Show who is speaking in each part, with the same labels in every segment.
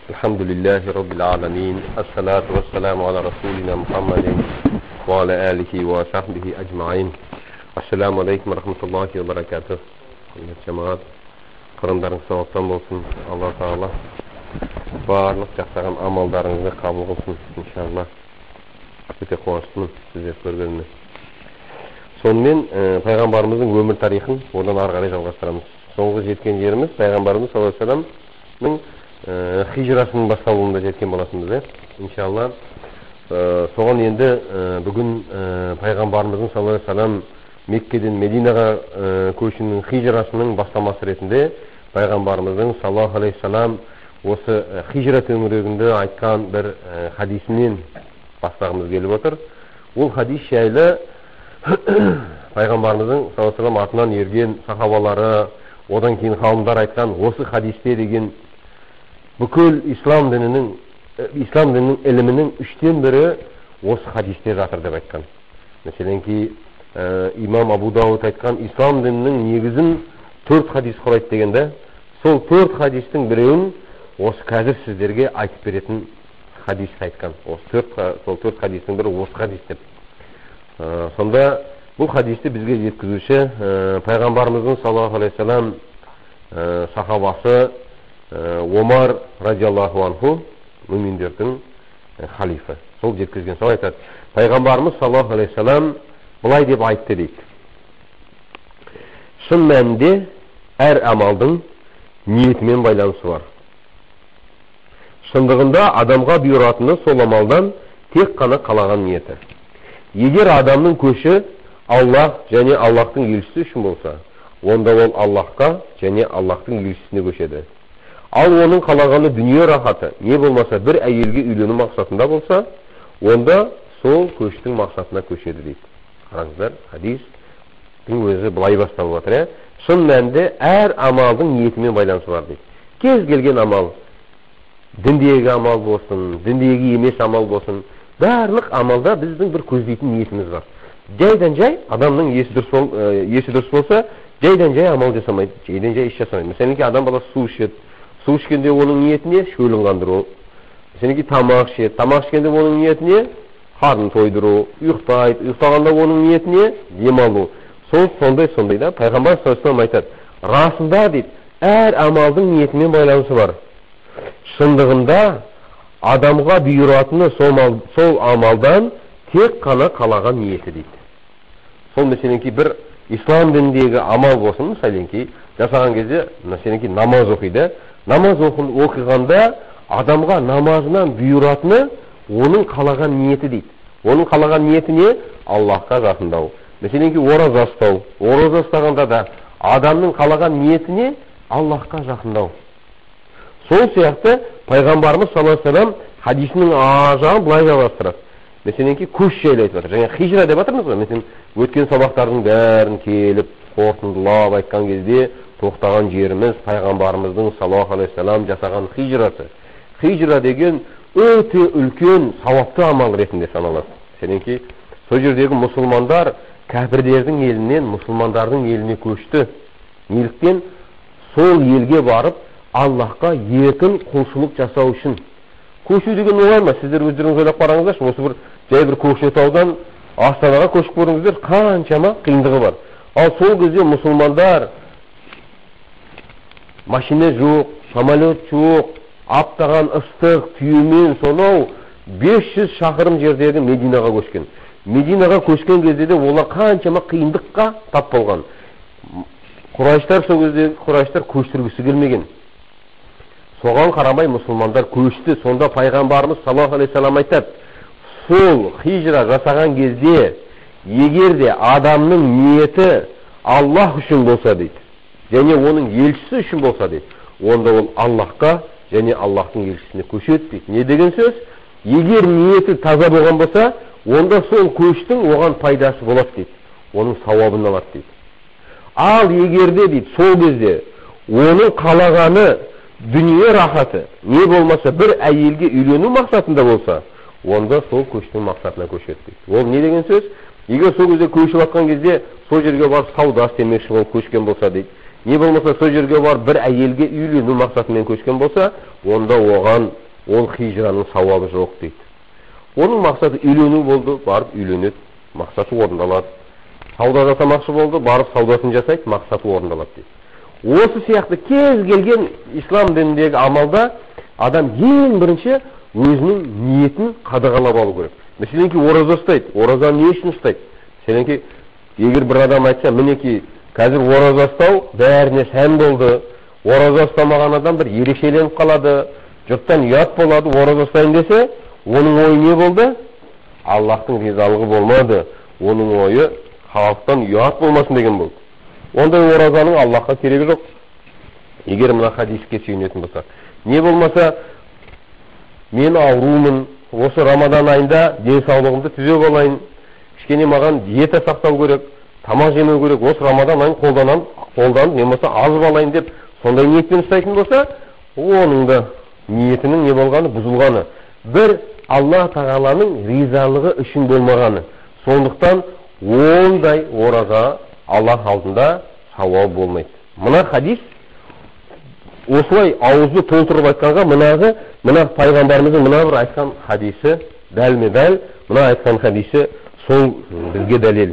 Speaker 1: الحمد لله رب العالمين الصلاة والسلام على رسولنا محمد وعلى آله وصحبه أجمعين السلام عليكم ورحمة الله وبركاته جماعات قرындарың сауаптан болсын Алла Тағала барлық жасаған амалдарыңызды қабыл қылсын иншалла. Өте қуаныштымын сіздерді көргеніме. Сонымен пайғамбарымыздың өмір тарихын одан ары қарай жалғастырамыз. Соңғы жеткен жеріміз пайғамбарымыз саллаллаху алейхи вассаламның хижрасының басталуында жеткен болатынбыз, иншалла. Соған енді бүгін пайғамбарымыздың саллаллаху алейхи вассалам Меккеден Мединаға көшінің хижрасының бастамасы ретінде пайғамбарымыздың саллаллаху алейхи вассалам осы хижра төңірегінде айтқан бір хадисінен бастағымыз келіп отыр. Ол хадис жайлы пайғамбарымыздың саллаллаху алейхи вассалам артынан ерген сахабалары, одан кейін қауымдар айтқан осы хадисте деген бүкіл ислам дінінің ілімінің үштен бірі осы хадисте жатыр деп айтқан. Мәселен ки имам Абу Дауд айтқан ислам дінінің негізін 4 хадис құрайды дегенде, сол 4 хадистің біреуін осы қазір сіздерге айтып беретін хадис айтқан. Сол 4 хадистің бірі осы хадис деп. Сонда бұл хадисті бізге жеткізуші пайғамбарымыздың саллаллаху алейхи вассалам сахабасы Омар радиаллаху анху, мүминдердің халифа. Сол жеткізген. Сол айтады. Пайғамбарымыз саллаллаху алейхи вассалам былай деп айтты дейді. Шын мәнінде әр амалдың ниетімен байланысы бар. Шындығында адамға бұйыратыны сол амалдан тек қана қалаған ниеті. Егер адамның көші Аллах және Аллахтың елшісі үшін болса, онда ол Аллахқа және Аллахтың елшісіне көшеді. Ал оның қалағаны дүние рахаты, не болмаса бір әйелге үйлену мақсатында болса, онда сол көштің мақсатына көшеді дейді. Қараңыздар, хадистің өзі былай басталып отыр. Шын мәнінде әр амалдың ниетімен байланысы бар дейді. Кез келген амал, діндегі амал болсын, діндегі емес амал болсын, барлық амалда біздің бір көздейтін ниетіміз бар. Жайдан жай адамның есі дұрыс болса, жайдан жай амал жасамайды, жайдан жай іс жасамайды. Мәселен ки адам баласы су ішеді, су ішкенде оның ниетіне шөлін қандыру. Мәселен ки тамақ ішеді, тамақ ішкенде оның ниетіне қарнын тойдыру, ұйықтайды, ұйықтағанда оның ниетіне демалу. Сондай да пайғамбар саллаллаху алейхи вассалам айтады. Расында дейді, әр амалдың ниетімен байланысы бар. Шындығында адамға бұйыратыны сол амалдан тек қана қалаған ниеті дейді. Сол мәселен ки бір ислам дініндегі амал болсын, мәселен ки жасаған кезде, мәселен ки намаз оқиды. Намаз оқығанда адамға намазынан бұйыратыны оның қалаған ниеті дейді. Оның қалаған ниеті не? Аллахқа жақындау. Мәселен ки ораза ұстау. Ораза ұстағанда да адамның қалаған ниеті не? Аллахқа жақындау. Сол сияқты пайғамбарымыз саллаллаху алейхи вассалам хадисінің ажағын былай жалғастырады. Мәселен ки көш жайлы айтып жатыр. Жаңа хижра деп жатырмыз ғой. Мәселен өткен сабақтардың бәрін келіп қорытындылап айтқан кезде тоқтаған жеріміз пайғамбарымыздың саллаллаху алейхи вассалам жасаған хижрасы. Хижра деген өте үлкен сауапты амал ретінде саналады. Мәселен ки сол жердегі мұсылмандар кәпірдердің елінен мұсылмандардың еліне көшті. Неліктен? Сол елге барып Аллахқа еркін құлшылық жасау үшін. Көшу деген оңай ма? Сіздер өздеріңіз ойлап қараңыздаршы. Осы бір жай бір Көкшетаудан Астанаға көшіп көріңіздер, қаншама қиындығы бар. Ал сол кезде мұсылмандар машина жоқ, самолет жоқ, аптаған ыстық түйемен сонау 500 шақырым жердегі Мединаға көшкен. Мединаға көшкен кезде де олар қаншама қиындыққа тап болған. Құрайштар сол кезде көштіргісі келмеген. Соған қарамай мұсылмандар көшті. Сонда пайғамбарымыз саллаллаху алейхи вассалам айтады, сол хижра жасаған кезде егер де адамның ниеті Аллах үшін болса дейді, және оның елшісі үшін болса дейді, онда ол Аллахқа және Аллахтың елшісіне көшеді дейді. Не деген сөз? Егер ниеті таза болған болса, онда сол көштің оған пайдасы болады дейді. Оның сауабын алады дейді. Ал егерде дейді, сол кезде оның қалағаны дүние рахаты, не болмаса бір әйелге үйлену мақсатында болса, онда сол көштің мақсатына көшеді дейді. Ол не деген сөз? Егер сол кезде көшіп атқан кезде сол жерге барып сауда істемекші болып көшкен болса дейді, не болмаса сол жерге барып бір әйелге үйлену мақсатымен көшкен болса, онда оған ол хижраның сауабы жоқ дейді. Оның мақсаты үйлену болды, барып үйленеді, мақсаты орындалады. Сауда жасамақшы болды, барып саудасын жасайды, мақсаты орындалады дейді. Осы сияқты кез келген ислам дініндегі амалда адам ең бірінші өзінің ниетін қадағалап алу керек. Мәселенки ораза ұстайды, оразаны не үшін ұстайды? Мәселенки егер бір адам айтса, мінеки қазір ораза ұстау бәріне сән болды, ораза ұстамаған адам бір ерекшеленіп қалады, жұрттан ұят болады, ораза ұстайын десе, оның ойы не болды? Аллахтың ризалығы болмады, оның ойы халықтан ұят болмасын деген болды. Ондай оразаның Аллахқа керегі жоқ. Егер мына хадиске сүйенетін болса, не болмаса мен аурумын, осы Рамадан айында денсаулығымды түзеп алайын, кішкене маған диета сақтау керек, тамақ жемеу керек, осы Рамадан айын қолданып, не болмаса азып алайын деп сондай ниетпен ұстайтын болса, оның да ниетінің не болғаны, бұзылғаны. Бір Алла тағаланың ризалығы үшін болмағаны. Сондықтан ондай ораза Аллах алдында сауап болмайды. Мына хадис осылай ауызды толтырып айтқанға мына пайғамбарымыздың мына бір айтқан хадисі дәлме-дәл, мына айтқан хадисі сол бізге дәлел.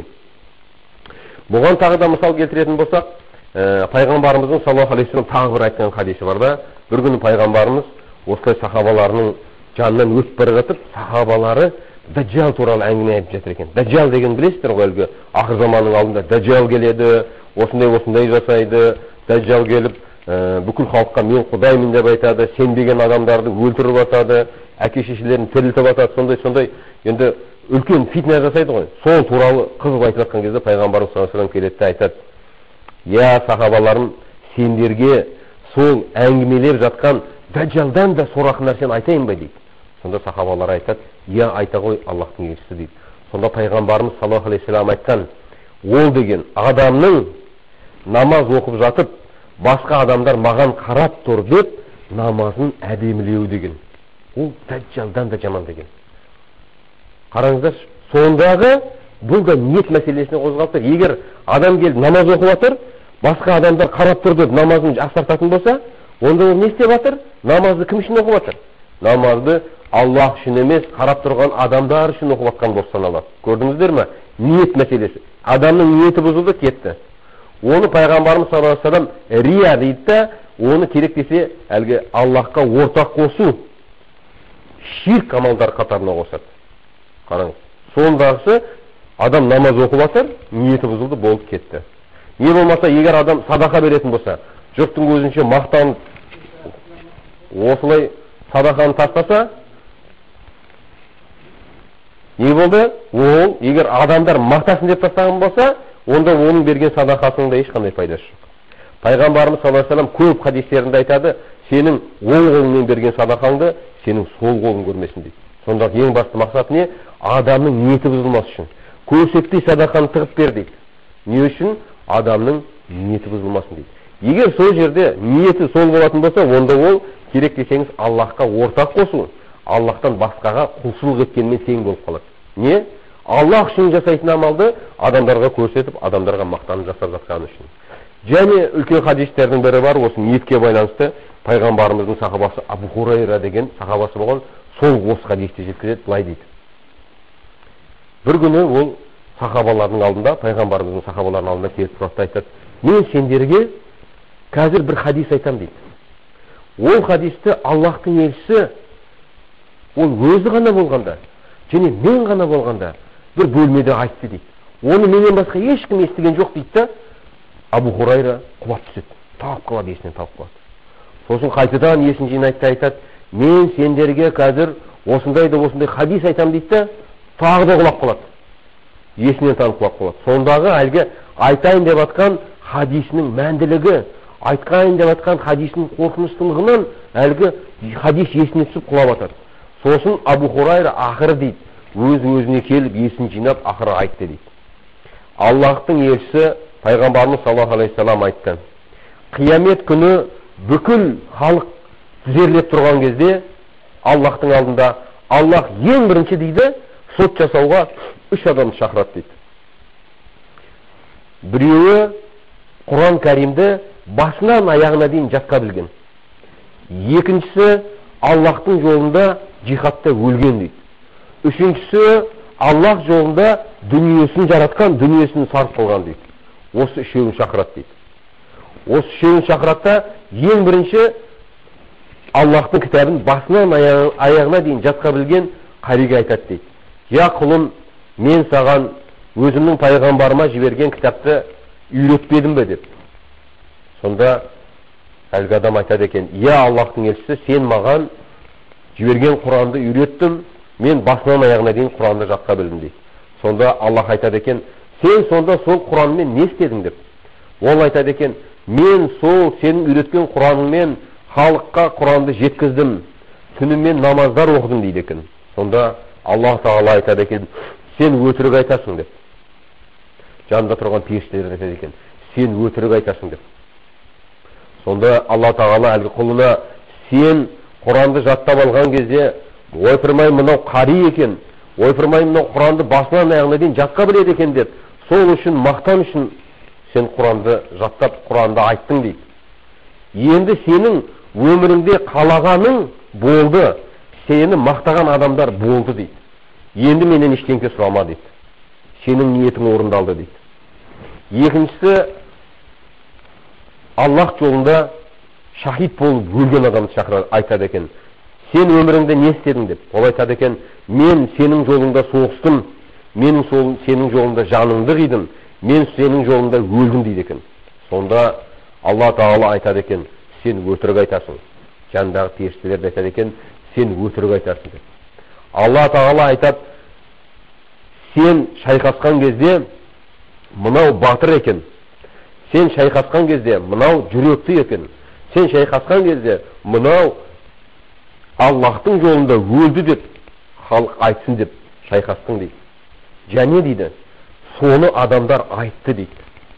Speaker 1: Бұған тағы да мысал келтіретін болсақ, пайғамбарымыздың саллаллаху алейхи вассалам тағы бір айтқан хадисі бар да, бір күні пайғамбарымыз осылай сахабаларының жанынан өтіп бара жатып, сахабалары Даджал туралы әңгіме айтып жатыр екен. Даджал деген білесіздер ғой, әлгі ақыр заманның алдында Даджал келеді, осындай жасайды, Даджал келіп бүкіл халыққа мен құдаймын деп айтады, сенбеген адамдарды өлтіріп атады, әке-шешелерін тірілтіп атады, сондай енді үлкен фитна жасайды ғой. Сол туралы қызып айтып жатқан кезде пайғамбарымыз саллаллаху алейхи вассалам келеді де айтады: "Я сахабаларым, сендерге сол әңгімелеп жатқан Даджалдан да сорақы нәрсені айтайын ба?" дейді. Сонда сахабалар айтады: "Я, айта ғой, Аллахтың елшісі" дейді. Сонда пайғамбарымыз саллаллаху алейхи вассалам айтқан: "Ол деген адамның намаз оқып жатып, басқа адамдар маған қарап тұр деп намазын әдемілеу деген. Ол Даджалдан да жаман" деген. Қараңыздар, сондағы бұл да ниет мәселесіне қозғалып тұр. Егер адам келіп намаз оқып жатыр, басқа адамдар қарап тұр деп намазын жақсартатын болса, онда ол не істеп жатыр? Намазды кім үшін оқып жатыр? Намазды Аллах үшін емес, қарап тұрған адамдар үшін оқып жатқан болып саналады. Көрдіңіздер ме? Ниет мәселесі. Адамның ниеті бұзылды, кетті. Оны пайғамбарымыз саллаллаху алейхи вассалам рия дейді да, оны керек десе әлгі Аллахқа ортақ қосу, ширк амалдар қатарына қосады. Қараңыз, сондағысы адам намаз оқып жатыр, ниеті бұзылды, болды, кетті. Не болмаса, егер адам садақа беретін болса, жұрттың көзінше мақтанып осылай садақаны тастаса, не болды? Ол, егер адамдар мақтасын деп тастаған болса, онда оның берген садақасының да ешқандай пайдасы жоқ. Пайғамбарымыз саллаллаху алейхи вассалам көп хадистерінде айтады: "Сенің оң қолыңмен берген садақаңды сенің сол қолың көрмесін" дейді. Сонда ең басты мақсат не? Адамның ниеті бұзылмас үшін. Көрсетпей садақаны тығып бер дейді. Не үшін? Адамның ниеті бұзылмасын дейді. Егер сол жерде ниеті сол болатын болса, онда ол керек десеңіз Аллахқа ортақ қосу, Аллахтан басқаға құлшылық еткенмен тең болып қалады. Не? Аллах үшін жасайтын амалды адамдарға көрсетіп, адамдарға мақтанып жасап жатқаны үшін. Және үлкен хадистердің бірі бар, осы ниетке байланысты. Пайғамбарымыздың сахабасы Абу Хурайра деген сахабасы болған, сол осы хадисті жеткізеді, былай дейді: бір күні ол сахабалардың алдында, пайғамбарымыздың сахабаларының алдында келіп тұрады, айтады: "Мен сендерге қазір бір хадис айтам" дейді. Ол хадисті Аллахтың елшісі ол өзі ғана болғанда, және мен ғана болғанда бір бөлмеде айтты дейді. Оны менен басқа ешкім естіген жоқ дейді да, Абу Хурайра құлап түседі, талып қалады, есінен талып қалады. Сосын қайтадан есін жинайды да айтады: "Мен сендерге қазір осындай хадис айтам" дейді да, тағы да құлап қалады, есінен танып құлап қалады. Сондағы әлгі айтайын деп атқан хадисінің мәнділігі, айтқайын деп атқан хадисінің қорқыныштылығынан әлгі хадис есіне түсіп құлап атады. Сосын Абу Хурайра ақыры дейді, өз-өзіне келіп есін жинап ақыры айтты дейді: "Аллахтың елшісі пайғамбарымыз саллаллаху алейхи вассалам айтты: қиямет күні бүкіл халық тізерлеп тұрған кезде Аллахтың алдында Аллах ең бірінші дейді сот жасауға 3 адамды шақырады" дейді. Біреуі Құран Кәримді басынан аяғына дейін жатқа білген. Екіншісі, Аллахтың жолында жихадта өлген дейді. Үшіншісі, Аллах жолында дүниесін жаратқан, дүниесін сарп қылған дейді. Осы үшеуін шақырады дейді. Осы үшеуін шақыратта ең бірінші Аллахтың кітабын басынан аяғына дейін жатқа білген қариға айтады дейді. Я құлым, мен саған өзімнің пайғамбарыма жіберген кітапты үйретпедім бе деп. Сонда әлгі адам айтады екен, я Аллахтың елшісі, сен маған жіберген Құранды үйреттім, мен басынан аяғына дейін Құранды жатқа білдім дейді. Сонда Аллах айтады екен, сен сонда сол Құранмен не істедің деп. Ол айтады екен, мен сол сенің үйреткен Құраныңмен халыққа Құранды жеткіздім, түнімен намаздар оқыдым дейді екен. Сонда Аллах Тағала айтады екен, сен өтірік айтасың деп. Жанында тұрған періштелер айтады екен, сен өтірік айтасың деп. Сонда Алла Тағала әлгі құлына, сен Құранды жаттап алған кезде, ойпырмай мынау қари екен, ойпырмай мынау Құранды басынан аяғына дейін жатқа біледі екен деп, сол үшін мақтан үшін сен Құранды жаттап, Құранды айттың дейді. Енді сенің өміріңде қалағаның болды, сені мақтаған адамдар болды дейді. Енді менен ештеңке сұрама дейді. Сенің ниетің орындалды дейді. Екіншісі, Аллах жолында шахид болып өлген адамды шақырады, айтады екен, сен өміріңде не істедің деп. Ол айтады екен, мен сенің жолыңда соғыстым, мен сенің жолында жаныңды қидым, мен сенің жолында өлдім дейді екен. Сонда Алла Тағала айтады екен, сен өтірік айтасың. Жандағы періштелер айтады екен, сен өтірік айтасың деп. Алла Тағала айтады, сен шайқасқан кезде мынау батыр екен, сен шайқасқан кезде мынау жүректі екен, сен шайқасқан кезде мынау Аллахтың жолында өлді деп халық айтсын деп шайқастың дейді. Және дейді, соны адамдар айтты дейді.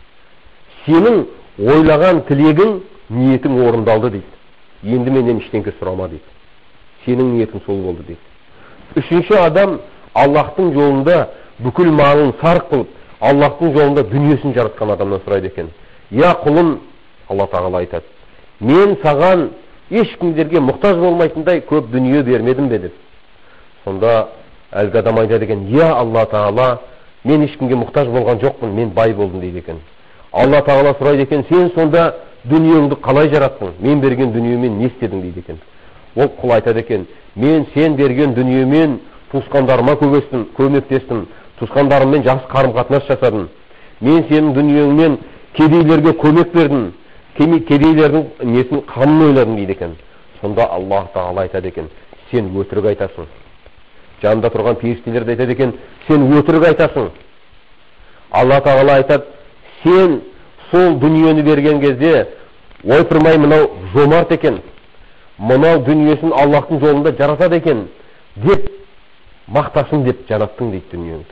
Speaker 1: Сенің ойлаған тілегің, ниетің орындалды дейді. Енді менен ештеңке сұрама дейді. Сенің ниетің сол болды дейді. Үшінші адам Аллахтың жолында бүкіл малын сарп қылып, Аллахтың жолында дүниесін жаратқан адамнан сұрайды екен. Я құлым, Алла Тағала айтады, мен саған ешкімдерге мұқтаж болмайтындай көп дүние бермедім бе деп. Сонда әлгі адам айтады екен, я Алла Тағала, мен ешкімге мұқтаж болған жоқпын, мен бай болдым дейді екен. Алла Тағала сұрайды екен, сен сонда дүниеңді қалай жараттың, мен берген дүниемен не істедің дейді екен. Ол құл айтады екен, мен сен берген дүниемен туысқандарыма көмектестім, туысқандарыммен жақсы қарым-қатынас жасадым. Мен сенің дүниеңмен кедейлерге көмек бердім, кедейлердің несін қамын ойладым дейді екен. Сонда Аллах Тағала айтады екен, сен өтірік айтасың. Жанында тұрған періштелер де айтады екен, сен өтірік айтасың. Алла Тағала айтады, сен сол дүниені берген кезде ойпырмай мынау жомарт екен, мынау дүниесін Аллахтың жолында жаратады екен деп мақтасын деп жараттың дейді дүниеңді.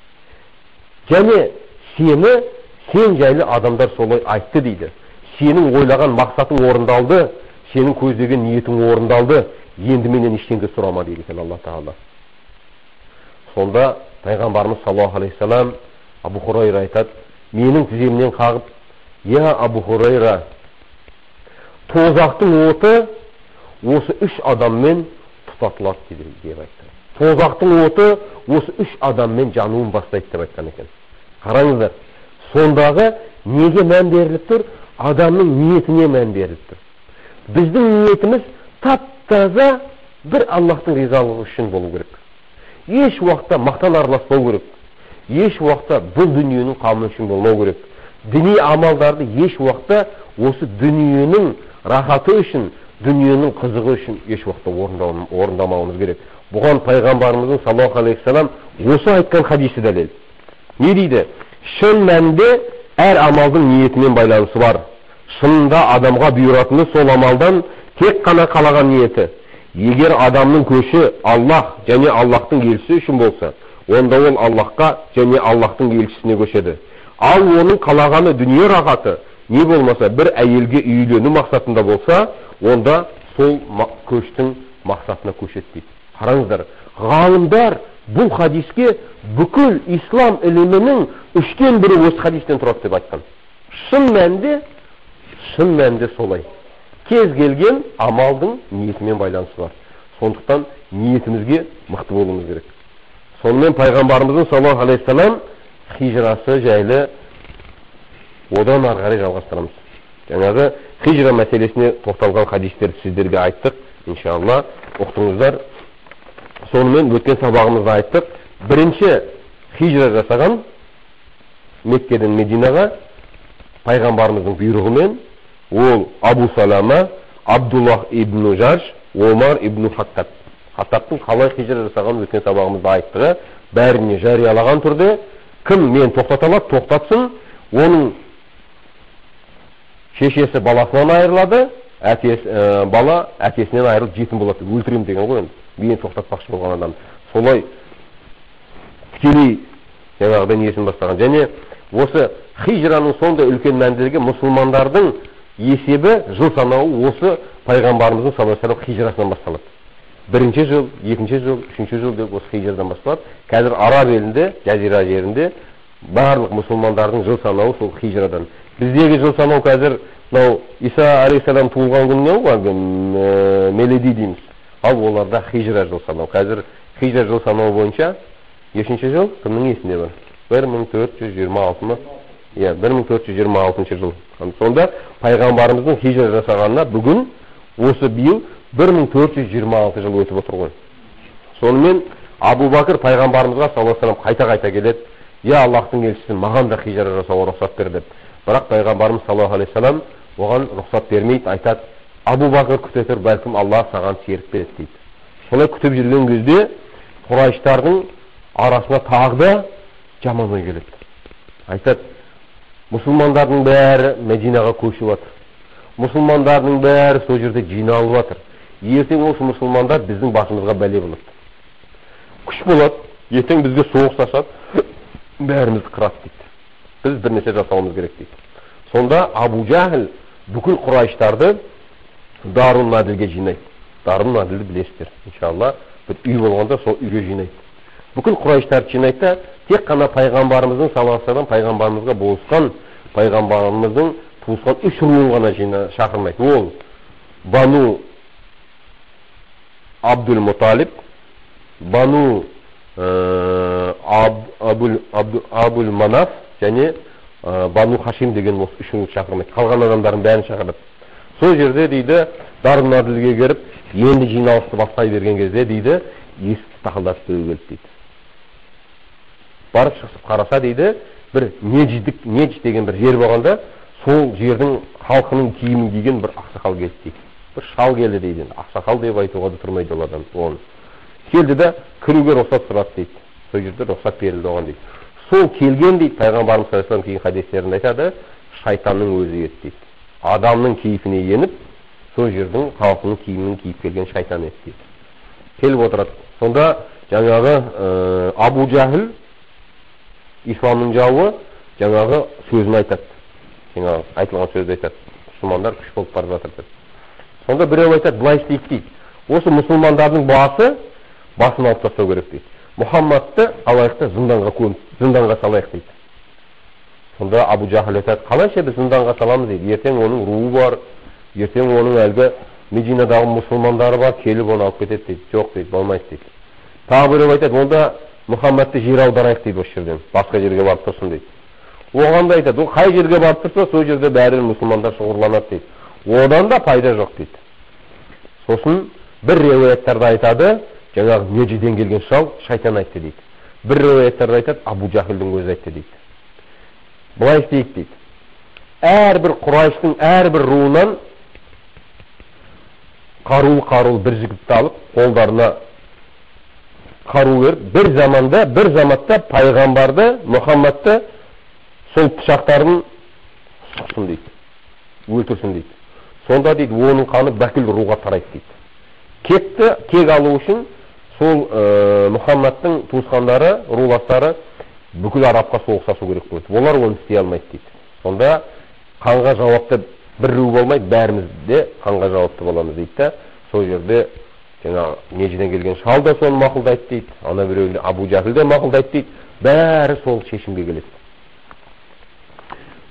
Speaker 1: Және сен жайлы адамдар солай айтты дейді. Сенің ойлаған мақсатың орындалды, сенің көздеген ниетің орындалды, енді менен ештеңке сұрама дейді екен Алла Тағала. Сонда пайғамбарымыз саллаллаху алейхи салам Абу Хурайра айтады, менің тіземнен қағып, я Абу Хурайра, тозақтың оты осы үш адаммен тұтатылады деп айтты. Тозақтың оты осы үш адаммен жануын бастайды деп айтқан екен. Қараңыздар, сондағы неге мән беріліп тұр? Адамның ниетіне мән беріліп тұр. Біздің ниетіміз тап-таза бір Аллахтың ризалығы үшін болу керек. Еш уақытта мақтан араласпау керек. Еш уақытта бұл дүниенің қамы үшін болмау керек. Діни амалдарды еш уақытта осы дүниенің рахаты үшін, дүниенің қызығы үшін еш уақытта орындамауымыз керек. Бұған пайғамбарымыздың саллаллаху алейхи салам осы айтқан хадисі дәлел. Не дейді? Шын мәнінде әр амалдың ниетімен байланысы бар. Шынында адамға бұйыратыны сол амалдан тек қана қалаған ниеті. Егер адамның көші Аллах және Аллахтың елшісі үшін болса, онда ол Аллахқа және Аллахтың елшісіне көшеді. Ал оның қалағаны дүние рахаты не болмаса бір әйелге үйлену мақсатында болса, онда сол көштің мақсатына көшеді дейді. Қараңыздар, ғалымдар бұл хадиске бүкіл ислам ілімінің 3/3 осы хадистен тұрады деп айтқан. Шын мәнінде шын мәнінде солай. Кез келген амалдың ниетімен байланысы бар. Сондықтан ниетімізге мықты болуымыз керек. Сонымен пайғамбарымыздың саллаллаху алейхи вассалам хижрасы жайлы одан ары қарай жалғастырамыз. Жаңағы хижра мәселесіне тоқталған хадистерді сіздерге айттық, иншалла ұқтыңыздар. Сонымен өткен сабағымызда айттық, бірінші хижра жасаған Меккеден Мединаға пайғамбарымыздың бұйрығымен ол Абу Салама, Абдуллах ибн Жаш, Омар ибн Хаттаб. Хаттабтың қалай хижра жасаған өткен сабағымызда айттығы, бәріне жариялаған түрде кім мен тоқтата алады, тоқтатсын. Оның шешесі баласынан айырылады, бала әкесінен айырылып жетім болады. Өлтірем деген ғой, мен тоқтатпақшы болған адам. Солай тікелей жаңағыда несін бастаған. Және осы хижраның сонда үлкен мәнділігі мұсылмандардың есебі жыл санауы осы пайғамбарымыздың саллаллаху алейхи вассалам хижрасынан басталады. Бірінші жыл, екінші жыл, үшінші жыл деп осы хижрадан басталады. Қазір Араб елінде, Жазира жерінде барлық мұсылмандардың жыл санауы сол хижрадан. Біздегі жыл санау қазір Иса алейхиссалам туылған күннен ғой, меледи дейміз. Ал оларда хижра жыл санау. Қазір хижра жыл санау бойынша нешінші жыл? Кімнің есінде бар? 1426 ма? 1426 жыл. Сонда пайғамбарымыздың хижра жасағанына бүгін осы биыл 1426 жыл өтіп отыр ғой. Сонымен Абу Бакр пайғамбарымызға саллаллаху алейхи вассалам қайта келеді. Я Аллахтың елшісі, маған да хижра жасауға рұқсат бер деп. Бірақ пайғамбарымыз саллаллаху алейхи вассалам оған рұқсат бермейді, айтады, Абу Бакр күте тұр, бәлкім Аллах саған серік береді дейді. Солай күтіп жүрген кезде Құрайштардың арасына тағы да жаман ой келеді. Айтады, мұсылмандардың бәрі Мединаға көшіп жатыр. Мұсылмандардың бәрі сол жерде жиналып жатыр. Ертең осы мұсылмандар біздің басымызға бәле болады. Күш болады, ертең бізге соғыс ашады, бәрімізді қырады дейді. Біз бір нәрсе жасауымыз керек дейді. Сонда Абу Жахл бүкіл Құрайштарды Дарун Надилге жинайды. Дарун Надилді білесіздер, иншалла, бір үй болғанда сол үйге жинайды. Бүкіл Құрайштарды жинайды, тек қана пайғамбарымыздың саллаллаху алейхи вассалам пайғамбарымызға болысқан, пайғамбарымыздың туысқан үш руын ғана шақырмайды. Ол Бану Абдул Муталиб, Бану Абул Манаф және Бану Хашим деген осы үшін шақырмайды. Қалған адамдардың бәрін шақырады. Сол жерде дейді, Дарун Надилге келіп, енді жиналысты бастай берген кезде дейді, есікті тақылдатып келді дейді. Барып шығысып қараса дейді, бір Неджд деген бір жер болғанда, сол жердің халқының киімін киген бір ақсақал келді дейді. Бір шал келді дейді. Ақсақал деп айтуға да тұрмайды ол адам. Келді де кіруге рұқсат сұрады дейді. Сол жерде рұқсат берілді оған дейді. Сол келген дейді, пайғамбарымыз саллаллаху алейхи вассалам кейін хадистерінде айтады, шайтанның өзі еді дейді. Адамның кейпіне еніп, сол жердің халқының киімін киіп келген шайтан еді дейді. Келіп отырады. Сонда жаңағы Абу Жахл исламның жауы жаңағы сөзін айтады. Жаңағы айтылған сөзді айтады. Мұсылмандар күш болып бара жатыр деп. Сонда біреу айтады, былай істейік дейді. Осы мұсылмандардың басын алып тастау керек дейді. Мұхаммадты алайықта зынданға салайық дейді. Сонда Абу Жахл айтады, қалайша біз зынданға саламыз дейді. Ертең оның руы бар, ертең оның әлгі Мединадағы мұсылмандары бар, келіп оны алып кетеді дейді. Жоқ дейді, болмайды дейді. Тағы біреу айтады, онда Мұхаммадты жер аударайық дейді осы жерден, басқа жерге барып тұрсын дейді. Оған да айтады, ол қай жерге барып тұрса, сол жерде бәрі мұсылмандар шұғырланады дейді. Одан да пайда жоқ дейді. Сосын бір риуаяттарда айтады, жаңағы Неджден келген шайтан айтты дейді. Бір риуаяттарда айтады, Абу Жахлдың өзі айтты дейді. Бұлай істейік дейді. Әрбір Құрайштың әрбір руынан қарулы бір жігітті алып, қолдарына қару беріп, бір заматта пайғамбарды, Мұхаммадты сол пышақтарын сұқсын дейді, өлтірсін дейді. Сонда дейді, оның қаны бүкіл руға тарайды дейді. Кек алу үшін сол Мұхаммадтың туысқандары, руластары бүкіл арабқа соғысасу керек болды. Олар оны істей алмайды дейді. Сонда қанға жауапты бір ру болмайды, бәріміз де қанға жауапты боламыз дейді. Сол жерде Неджден келген шал да соны мақұлдайды дейді. Ана біреуінде Абу Жахл де мақұлдайды дейді. Бәрі сол шешімге келеді.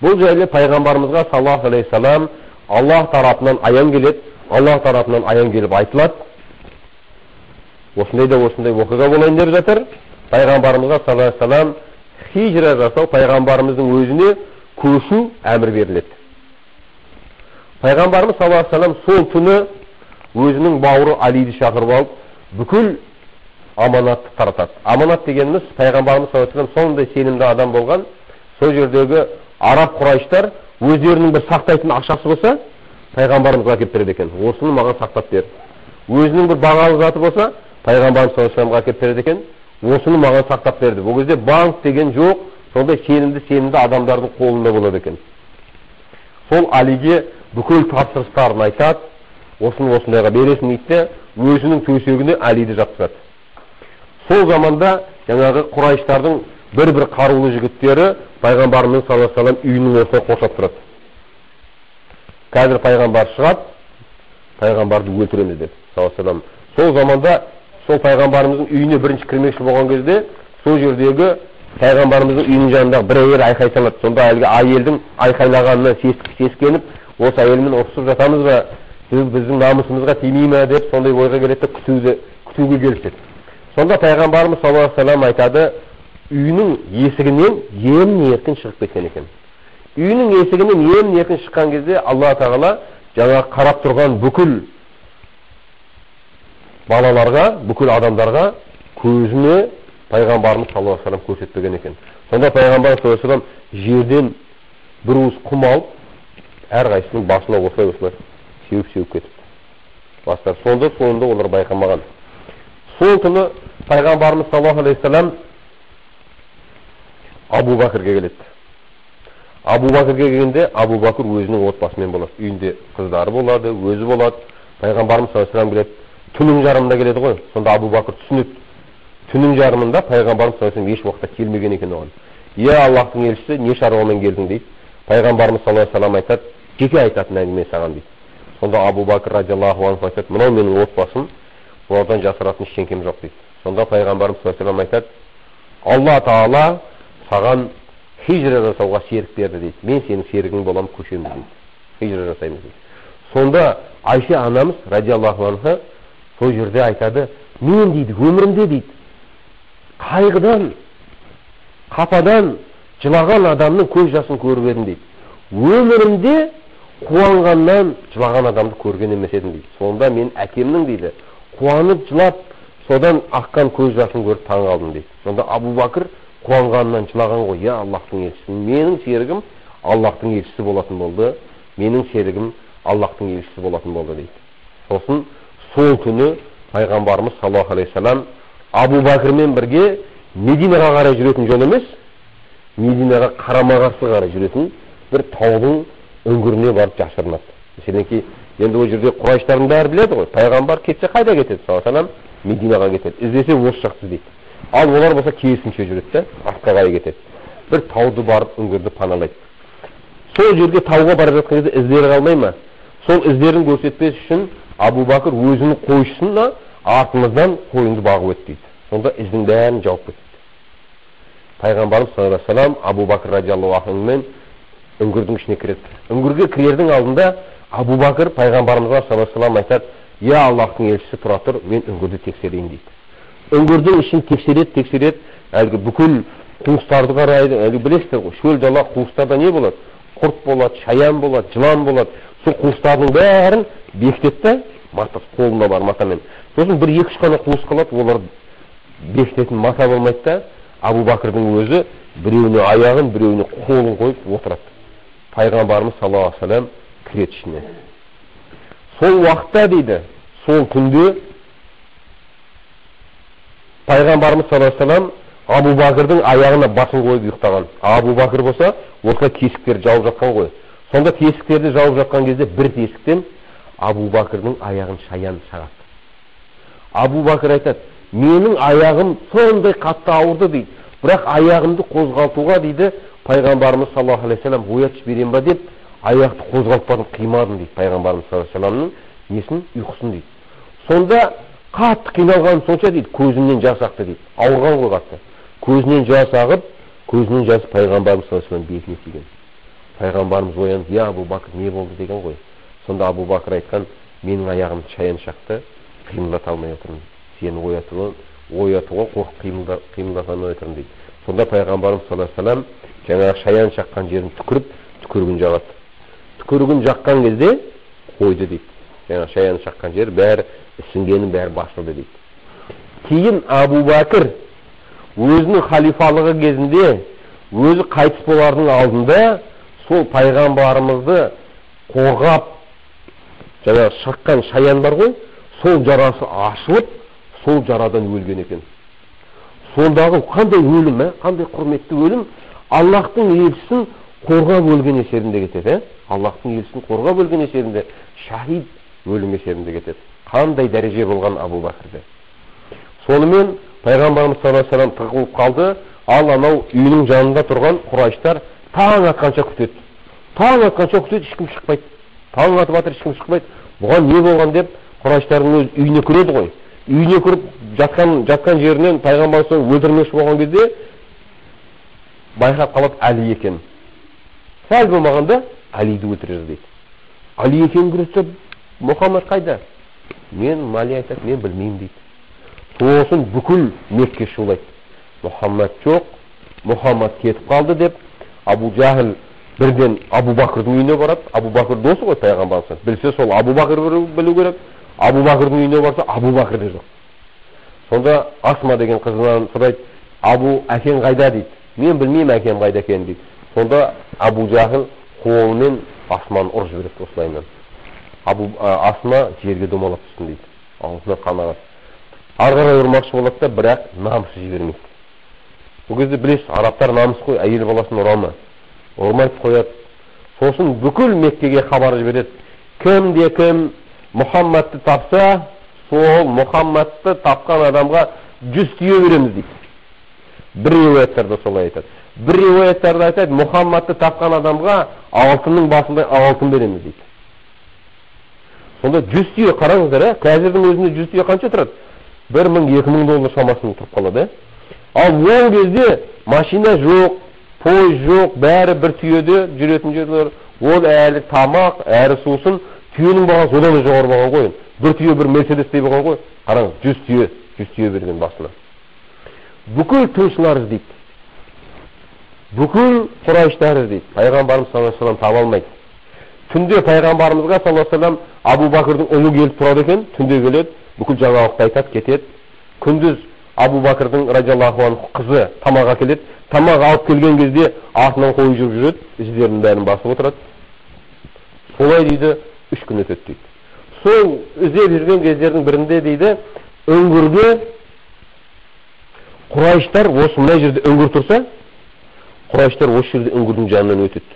Speaker 1: Бұл жайлы пайғамбарымызға саллаллаху алейхи салам Аллах тарапынан аян келеді, Аллах тарапынан аян келіп айтылады. Осындай да осындай оқиға болайын деп жатыр. Пайғамбарымызға саллаллаху алейхи салам хижра жасау, пайғамбарымыздың өзіне көшу әмір беріледі. Пайғамбарымыз саллаллаху алейхи салам сол түні өзінің бауыры Алиді шақырып алып, бүкіл аманатты таратады. Аманат дегеніміз, пайғамбарымыз саллаллаху алейхи салам сондай сенімді адам болған, сол жердегі араб құрайыштар өздерінің бір сақтайтын ақшасы болса, пайғамбарымызға әкеп береді екен. Осыны маған сақтап бер. Өзінің бір бағалы заты болса, пайғамбарымыз саллаллаху алейхи саламға әкеп береді екен. Осыны маған сақтап берді. Бұл кезде банк деген жоқ, сондай сенімді адамдардың қолында болады екен. Сол Алиге бүкіл тапсырыстарын айтады, осындайға бересің дейді, өзінің төсегіне Алиді жатқызады. Сол заманда жаңағы құрайыштардың бір қарулы жігіттері пайғамбарымыз саллаллаху алейхи салам үйінің ортасына қоршап тұрады. Қазір пайғамбар шығады, пайғамбарды өлтіреміз деп саллаллаху алейхи салам. Сол заманда сол пайғамбарымыздың үйіне бірінші кірмекші болған кезде, сол жердегі пайғамбарымыздың үйінің жанындағы бір әйел айқай салады. Сонда әлгі әйелдің айқайлағанына сескеніп, осы әйелмен ұрысып жатамыз ба, біздің намысымызға тимей ме деп сондай ойға келеді, күтуге келіседі. Сонда пайғамбарымыз саллаллаху алейхи салам айтады, үйінің есігінен емін-еркін шығып кеткен екен. Үйінің есігінен емін-еркін шыққан кезде Алла тағала жаңа қарап тұрған бүкіл балаларға, бүкіл адамдарға көзіне пайғамбарымыз саллаллаху алейхи салам көрсетпеген екен. Сонда пайғамбарымыз саллаллаху алейхи салам жерден бір уыс құм алып, әрқайсысының басына осылай сеуіп кетіпті. Бастар соңында олар байқамаған. Сол күні пайғамбарымыз саллаллаху алейхи салам Абу Бәкірге келеді. Абу Бәкірге келгенде Абу Бәкір өзінің отбасымен болады. Үйінде қыздары болады, өзі болады. Пайғамбарымыз саллаллаху алейхи салам келеді. Түннің жарымында келеді ғой. Сонда Абу Бәкір түсінеді. Түннің жарымында пайғамбарымыз саллаллаху алейхи салам еш уақытта келмеген екен оған. Е Аллахтың елшісі, не шаруамен келдің дейді. Пайғамбарымыз саллаллаху алейхи салам айтады, жеке айтатын әңгіме саған дейді. Сонда Абу Бәкір радиаллаху анху айтады, мынау менің отбасым, бұлардан жасыратын ештеңем жоқ дейді. Сонда пайғамбарымыз саллаллаху алейхи салам айтады, Алла тағала саған хижра жасауға серік берді дейді. Мен сенің серігің боламын, көшеміз дейді. Хижра жасаймыз дейді. Сонда Айша анамыз радиаллаху анха сол жерде айтады, мен дейді, өмірімде дейді, қайғыдан, қападан жылаған адамның көз жасын көріп едім дейді. Өмірімде қуанғаннан жылаған адамды көрген емес едім дейді. Сонда мен әкемнің дейді, қуанып жылап, содан аққан көз жасын көріп таң қалдым дейді. Сонда Абу Бәкір қуанғаннан жылаған ғой, я Аллахтың елшісі, менің серігім Аллахтың елшісі болатын болды, менің серігім Аллахтың елшісі болатын болды дейді. Сосын сол күні пайғамбарымыз саллаллаху алейхи салам Абу Бәкірмен бірге Мединаға қарай жүретін жол емес, Мединаға қарама-қарсы қарай жүретін бір таудың үңгіріне барып жасырынады. Мәселен, енді ол жерде құрайыштардың бәрі біледі ғой, пайғамбар кетсе қайда кетеді? Саллаллаху алейхи салам Мединаға кетеді. Іздесе осы жақты дейді. Ал олар болса керісінше жүреді де, артқа қарай кетеді. Бір тауды барып үңгірді паналайды. Сол жерге тауға бара жатқан кезде іздері қалмай ма? Сол іздерін көрсетпес үшін Абу Бәкір өзінің қойшысына артымыздан қойыңды бағып өт дейді. Сонда іздің бәрін жауып кетеді. Пайғамбарымыз саллаллаху алейхи салам Абу Бәкір радиаллаху анхумен үңгірдің ішіне кіреді. Үңгірге кірердің алдында Абу Бәкір пайғамбарымызға саллаллаху алейхи салам айтады, я Аллахтың елшісі тұра тұр, мен үңгірді тексерейін дейді. Үңгірдің ішін тексереді, әлгі бүкіл қуыстарды қарайды. Әлгі білесіздер ғой, шөл дала қуыстарда не болады? Құрт болады, шаян болады, жылан болады. Сол қуыстардың бәрін бекітеді, қолында бар матамен. Сосын бір 2-3 қана қуыс қалады, олар бекітетін мата болмайды да, Абу Бәкірдің өзі біреуіне аяғын, біреуіне қолын қойып отырады. Пайғамбарымыз саллаллаху алейхи салам кіреді ішіне. Сол уақытта дейді, сол күнде пайғамбарымыз саллаллаху алейхи салам Абу Бәкірдің аяғына басын қойып ұйықтаған. Абу Бәкір болса, осылай тесіктерді жауып жатқан ғой. Сонда тесіктерді жауып жатқан кезде бір тесіктен Абу Бәкірдің аяғын шаян шағады. Абу Бәкір айтады, менің аяғым сондай қатты ауырды дейді. Бірақ аяғымды қозғалтуға дейді, пайғамбарымыз саллаллаху алейхи салам оятып жіберем ба деп, аяқты қозғалтпадым, қимадым дейді. Пайғамбарымыз саллаллаху алейхи саламның несін, ұйқысын дейді. Сонда қатты қиналғаным сонша дейді, көзімнен жас ақты дейді. Ауырған ғой қатты. Көзінен жас ағып, көзінен жас пайғамбарымыз саллаллаху алейхи салам бетіне тиген. пайғамбарымыз оянып, я Абу Бакр, не болды деген ғой. Сонда Абу Бакр айтқан, менің аяғым шаян шақты, қимылдата алмай отырмын. Сені оятуға қорқып қимылдата алмай отырмын дейді. Сонда пайғамбарымыз саллаллаху алейхи ва саллям жаңағы шаян шаққан жерін түкірігін жағады. Түкірігін жаққан кезде қойды дейді. Жаңағы шаян шаққан жер бәрі ісінгенің бәрі басылды дейді. Кейін Абу Бакр өзінің халифалығы кезінде өзі қайтыс болардың алдында сол пайғамбарымызды қорғап жаңағы шыққан шаян бар ғой, сол жарасы ашылып, сол жарадан өлген екен. Сондағы қандай өлім, қандай құрметті өлім, Аллахтың елшісін қорғап өлген есебінде кетеді. Аллахтың елшісін қорғап өлген есебінде шахид өлім есебінде кетеді. Қандай дәреже болған Абу Бакрде. Сонымен пайғамбарымыз саллаллаху алейхи ва саллям тығылып қалды. Ал анау үйінің жанында тұрған құрайыштар таң атқанша күтеді. Таң атқанша күтеді, ешкім шықпайды. Таң атып жатыр, ешкім шықпайды. Бұған не болған деп құрайыштардың өз үйіне кіреді ғой. Үйіне кіріп жатқан жерінен пайғамбарымыз өлтірмекші болған кезде байқап қалады Әли екен. Сәл болмағанда Әлиді өлтірер дейді. Әли екен көрсе, Мұхаммад қайда? Әли айтады, мен білмеймін дейді. Сосын бүкіл Мекке шулайды. Мұхаммад жоқ, Мұхаммад кетіп қалды деп, Абу Жахил бірден Абу Бакрдың үйіне барады. Абу Бакр досы ғой пайғамбарымыз. Білсе сол Абу Бакр білу керек. Абу Бакрдың үйіне барса, Абу Бакр де жоқ. Сонда Асма деген қызынан сұрайды, әкең қайда дейді. Мен білмеймін әкем қайда екен дейді. Сонда Абу Жахил қолымен Асманы ұрып жібереді осылайынан. Асма жерге домалап түстін дейді. Аузына қан ағады. Ары қарай ұрмақшы болады да, бірақ намысы жібермейді. Бұл кезде білесіз, арабтар намыс қой, әйел баласын ұрама. Ұрмайды қояды. Сосын бүкіл Меккеге хабар жібереді. Кімде кім Мұхаммадты тапса, сол Мұхаммадты тапқан адамға 100 түйе береміз дейді. Бір риуаяттарда солай айтады. Бір риуаяттарда айтады, Мұхаммадты тапқан адамға алтынның басында алтын береміз дейді. Сонда 100 түйе қараңыздар, қазірдің өзінде 100 түйе қанша тұрады? 1000-2000 доллар шамасында тұрып қалады. Ал ол кезде машина жоқ, пойыз жоқ, бәрі бір түйеде жүретін жерлер. Ол әлі тамақ, әрі сусын, түйенің бағасы одан жоғары болған ғой. Бір түйе бір Мерседестей болған ғой. Қараңыз, 100 түйе берген басына. Бүкіл тыңшылар іздейді. Бүкіл құрайыштар іздейді. Пайғамбарымыз саллаллаху алейхи ва саллям таба алмайды. Түнде пайғамбарымызға саллаллаху алейхи ва саллям Абу Бакрдың ұлы келіп тұрады екен, түнде келеді, бүкіл жаңалықты айтады, кетеді. Күндіз Абу Бакрдың радиаллаху анху қызы тамақ әкеледі. Тамақ алып келген кезде артынан қойып жүреді, іздерінің бәрін басып отырады. Солай дейді, 3 күн өтеді дейді. Сол іздеп жүрген кездердің бірінде дейді, үңгірге құрайыштар осы мына жерде үңгір тұрса, құрайыштар осы жерде үңгірдің жанынан өтеді.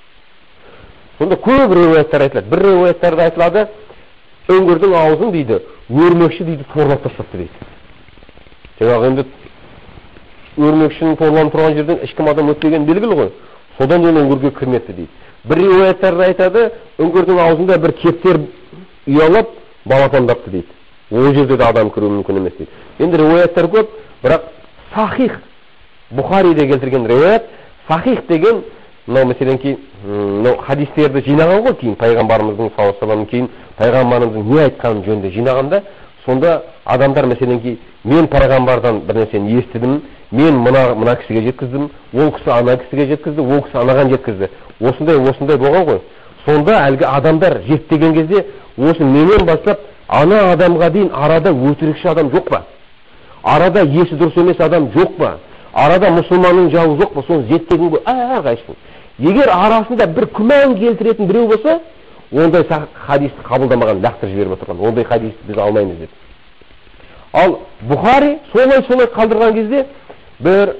Speaker 1: Сонда көп риуаяттар айтылады. Бір риуаяттарда айтылады, үңгірдің аузын дейді, өрмекші дейді, торлап тастапты дейді. Жаңағы енді өрмекшінің торланып тұрған жерден ешкім адам өтпеген белгілі ғой. Содан ол үңгірге кірмепті дейді. Бір риуаяттарда айтады, үңгірдің аузында бір кептер ұялап балапандапты дейді. Ол жерде де адам кіруі мүмкін емес дейді. Енді риуаяттар көп, бірақ Сахих Бухариде келтірген риуаят, Сахих деген мәселен хадистерді жинаған ғой, кейін пайғамбарымыздың саллаллаху алейхи ва саллям кейін пайғамбарымыздың не айтқанын жөнінде жинағанда, сонда адамдар мәселен мен пайғамбардан бір нәрсені естідім, мен мына кісіге жеткіздім, ол кісі ана кісіге жеткізді, ол кісі анаған жеткізді. Осындай болған ғой. Сонда әлгі адамдар зерттеген кезде, осы менен бастап ана адамға дейін арада өтірікші адам жоқ па? Арада есі дұрыс емес адам жоқ па? Арада мұсылманның жауы жоқ па? Соны зерттеген ғой, әрқайсысын. Егер арасында бір күмән келтіретін біреу болса, ондай хадисті қабылдамаған, лақтырып жіберіп отырған. Ондай хадисті біз алмаймыз деп. Ал Бухари солай қалдырған кезде бір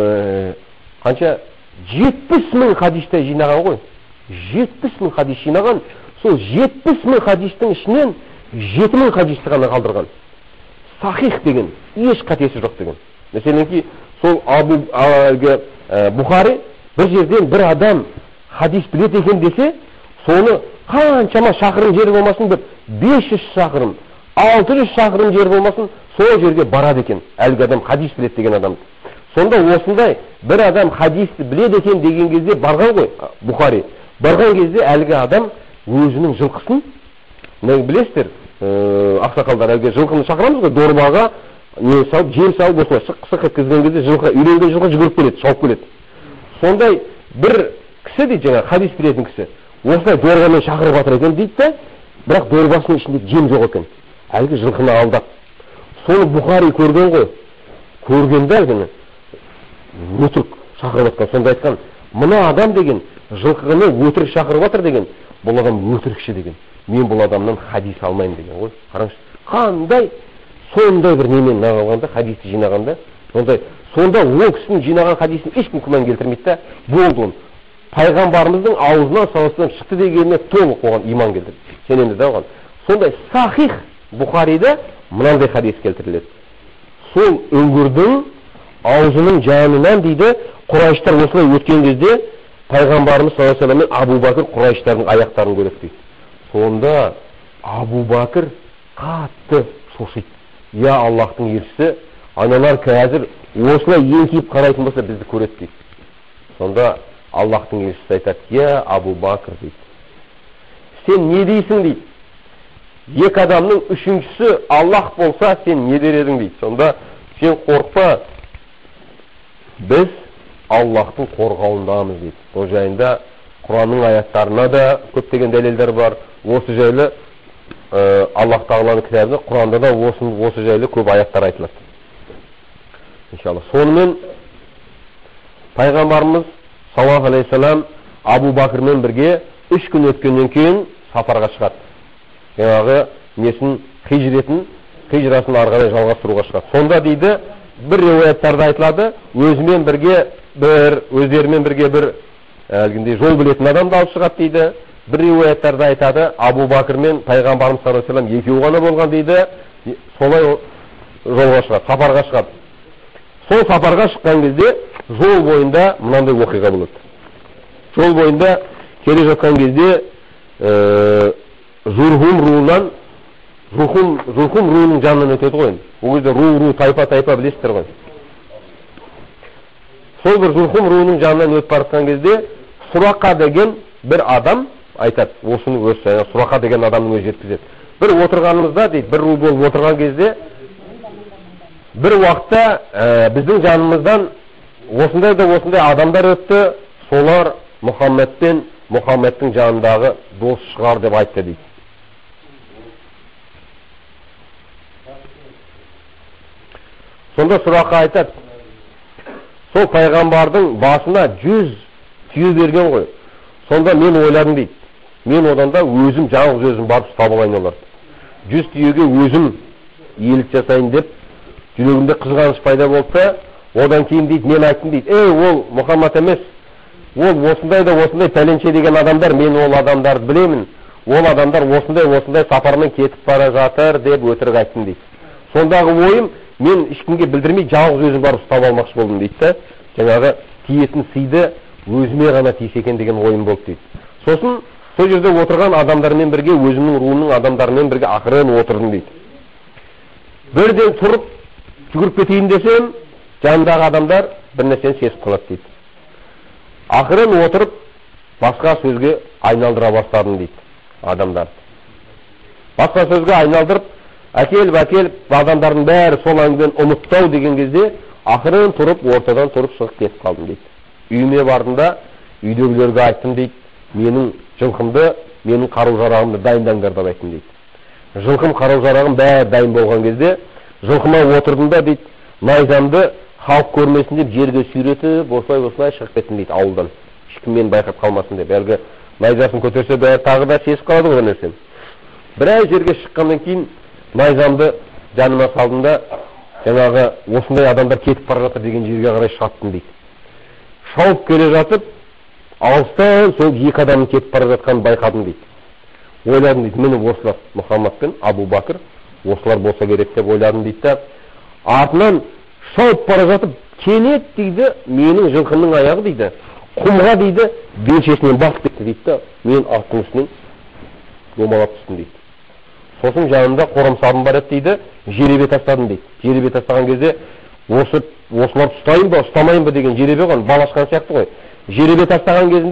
Speaker 1: қанша 70 000 хадисті жинаған ғой. 70 000 хадис жинаған. Сол 70 000 хадистің ішінен 7 000 хадисті ғана қалдырған. Сахих деген, еш қатесі жоқ деген. Мәселен сол Бухари бір жерден бір адам хадис біледі екен десе, соны қаншама шақырым жер болмасын, бір 500 шақырым, 600 шақырым жер болмасын, сол жерге барады екен. Әлгі адам хадис біледі деген адам. Сонда осындай бір адам хадисті біледі екен деген кезде барған ғой Бухари. Барған кезде әлгі адам өзінің жылқысын, білесіздер, ақсақалдар, әлгі жылқыны шақырамыз ғой, дорбаға не салып, жем салып, осылай шық еткізген кезде жылқы, үйренген жылқы жүгіріп келеді, шауып келеді. Сондай бір кісі дейді, жаңа хадис беретін кісі, осылай дорбамен шақырып жатыр екен дейді да, бірақ дорбасының ішінде жем жоқ екен. Әлгі жылқыны алдап. Соны Бұхари көрген ғой. Көргенде әлгіні өтірік шақырып жатқан. Сонда айтқан, мына адам деген жылқыны өтірік шақырып жатыр деген, бұл адам өтірікші деген. Мен бұл адамнан хадис алмаймын деген ғой. Қараңызшы, қандай сондай бір немен алғанда, хадисті жинағанда, сонда ол кісінің жинаған хадисін ешкім күмән келтірмейді да, болды оны. Пайғамбарымыздың аузынан саласынан шықты дегеніне толық оған иман келтірді. Сенеміз де оған. Сондай сахих Бұхарида мынандай хадис келтіріледі. Сол үңгірдің аузының жанынан дейді, Құрайыштар осылай өткен кезде Пайғамбарымыз саллаллаху алейхи вассалам мен Абу Бәкір Құрайыштардың аяқтарын көреді дейді. Сонда Абу Бәкір қатты шошиды. Я Аллахтың елшісі, аналар қазір осылай еңкейіп қарайтын болса бізді көреді дейді. Сонда Аллахтың елшісі айтады, я Абу Бәкір дейді. Сен не дейсің дейді. Екі адамның үшіншісі Аллах болса, сен не дер едің дейді. Сонда сен қорықпа, біз Аллахтың қорғауындамыз дейді. Бұл жайында Құранның аяттарына да көптеген дәлелдер бар. Осы жайлы Аллах Тағаланың кітабында, Құранда да осы жайлы көп аяттар айтылады. Иншалла. Сонымен Пайғамбарымыз саллаллаху алейхи вассалам Абу Бәкірмен бірге 3 күн өткеннен кейін сапарға шығады. Жаңағы несін хижрасын арғарай жалғастыруға шығады. Сонда дейді, бір риуаяттарда айтылады, өздерімен бірге бір әлгіндей жол білетін адамды алып шығады дейді. Бір риуаяттарда айтады, Абу Бәкір мен Пайғамбарымыз саллаллаху алейхи вассалам екеуі ғана болған дейді. Солай жолға шығады, сапарға шығады. Сол сапарға шыққан кезде жол бойында мынандай оқиға болады. Жол бойында келе жатқан кезде Журхум руының жанынан өтеді ғой. Ол кезде ру тайпа білесіздер ғой. Сол бір Журхум руының жанынан өтіп баратқан кезде Сұрақа деген бір адам айтады, осыны өзі Сұрақа деген адамның өзі жеткізеді. Бір отырғанымызда дейді, бір ру болып отырған кезде бір уақытта біздің жанымыздан осындай адамдар өтті, солар Мұхаммедтің жанындағы дос шығар деп айтты дейді. Сонда Сұрақа айтады, сол пайғамбардың басына 100 түйе берген ғой. Сонда мен ойладым дейді. Мен одан да өзім жалғыз өзім барып ұстап алайын оларды. 100 түйеге өзім иелік жасайын деп жүрегімде қызғаныш пайда болды. Одан кейін дейді, мен айттым дейді, ол Мұхаммад емес, ол осындай пәленше деген адамдар, мен ол адамдарды білемін. Ол адамдар осындай сапармен кетіп бара жатыр деп өтірік айттым дейді. Сондағы ойым, мен ешкімге білдірмей жалғыз өзім барып ұстап алмақшы болдым дейді. Жаңағы тиетін сыйды өзіме ғана тисе екен деген ойым болды дейді. Сосын сол жерде отырған адамдармен бірге, өзімнің руымның адамдарымен бірге ақырын отырдым дейді. Бірден тұрып жүгіріп кетейін десем, жанындағы адамдар бір нәрсені сезіп қалады дейді. Ақырын отырып басқа сөзге айналдыра бастадым дейді адамдар. Басқа сөзге айналдырып, әкеліп адамдардың бәрі сол әңгімені ұмыттау деген кезде ақырын тұрып, ортадан тұрып шығып кетіп қалдым дейді. Үйіме бардым, үйдегілерге айттым дейді, менің жылқымды, менің қару-жарағымды дайындаңдар деп айттым дейді. Жылқым, қару-жарағым бәрі дайын болған кезде жылқыма отырдым да дейді, найзамды халық көрмесін деп жерге сүйретіп, осылай шығып кеттім дейді ауылдан. Ешкім мені байқап қалмасын деп. Әлгі найзасын көтерсе бәрі тағы да сезіп қалады ғой нәрсені. Біраз жерге шыққаннан кейін найзамды жаныма салдым да, жаңағы осындай адамдар кетіп бара жатыр деген жерге қарай шаптым дейді. Шауып келе жатып, алыстан сол екі адамның кетіп бара жатқанын байқадым дейді. Ойладым дейді, мені осылар Мұхаммад пен Абу Бәкір осылар болса керек деп ойладым дейді. Артынан шауып бара жатып, кенет дейді, менің жылқымның аяғы дейді, құмға дейді, белшесінен басып кетті дейді. Мен аттың үстінен домалап түстім дейді. Сосын жанымда қорамсабым бар еді дейді, жеребе тастадым дейді. Жеребе тастаған кезде осыларды ұстайын ба, ұстамайын ба деген жеребе ғой, балашқан сияқты ғой. Жеребе тастаған кезінде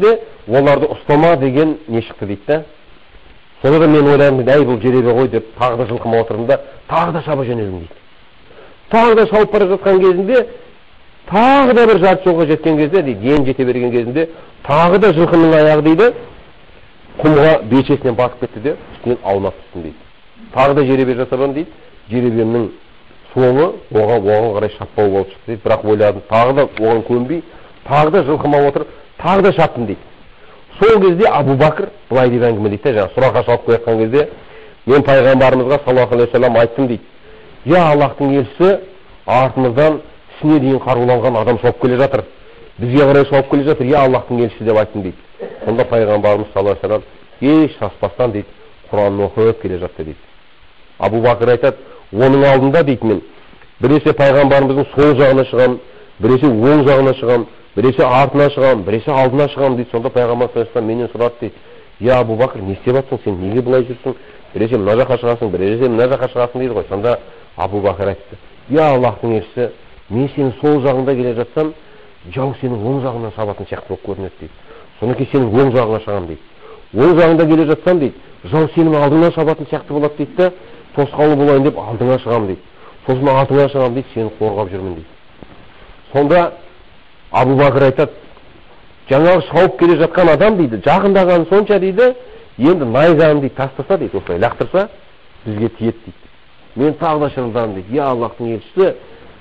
Speaker 1: оларды ұстама деген не шықты дейді да. Сонда да мен ойладым, әй бұл жеребе ғой деп, тағы да жылқыма отырдым да, тағы да шаба жөнелдім дейді. Тағы да шауып бара жатқан кезінде, тағы да бір жарты жолға жеткен кезде дейді, ең жете берген кезінде, тағы да жылқының аяғы дейді, құмға бечесінен батып кетті де, үстінен аунап түстім дейді. Тағы да жеребе жасабам дейді, жеребемнің соңы оған қарай шаппау болып шықты дейді. Бірақ ойладым, тағы да оған көнбей, тағы да жылқыма отырып, тағы да шаптым дейді. Сол кезде Абу Бакр былай деп әңгімелейді де, жаңа сұраққа жауап қойған кезде, мен пайғамбарымызға саллаллаху алейхи вассалам айттым дейді. Я Аллахтың елшісі, артымыздан ісіне дейін қаруланған адам шауып келе жатыр. Бізге қарай шауып келе жатыр, я Аллахтың елшісі деп айттым дейді. Сонда пайғамбарымыз саллаллаху алейхи вассалам еш саспастан дейді, Құранын оқып келе жатты дейді. Абу Бакр айтады, оның алдында дейді мен, біресе пайғамбарымыздың сол жағына шығам, біресе оң жағына шығам, біресе артына шығам, біресе алдына шығам дейді. Сонда пайғамбар саллаллаху алейхи вассалам менен сұрады дейді, я Абу Бакр, не істеп жатсың сен, неге бұлай жүрсің? Біресе мына жаққа шығасың, біресе мына жаққа шығасың дейді ғой. Сонда Абу Бакр айтты, я Аллахтың елшісі, мен сенің сол жағында келе жатсам, жау сенің оң жағынан шабатын сияқты болып көрінеді дейді. Содан кейін сенің оң жағыңа шығамын дейді. Оң жағында келе жатсам дейді, жау сенің алдыңнан шабатын сияқты болады дейді да, тосқауыл болайын деп алдыңа шығамын дейді. Сосын артыңа шығамын дейді, сені қорғап жүрмін дейді. Сонда Абу Бакр айтады, жаңағы шауып келе жатқан адам дейді, жақындаған сонша дейді, енді найзағын дейді тастаса дейді, осылай лақтырса, бізге тиеді дейді. Мен тағы да шырылдадым дейді, я Аллахтың елшісі,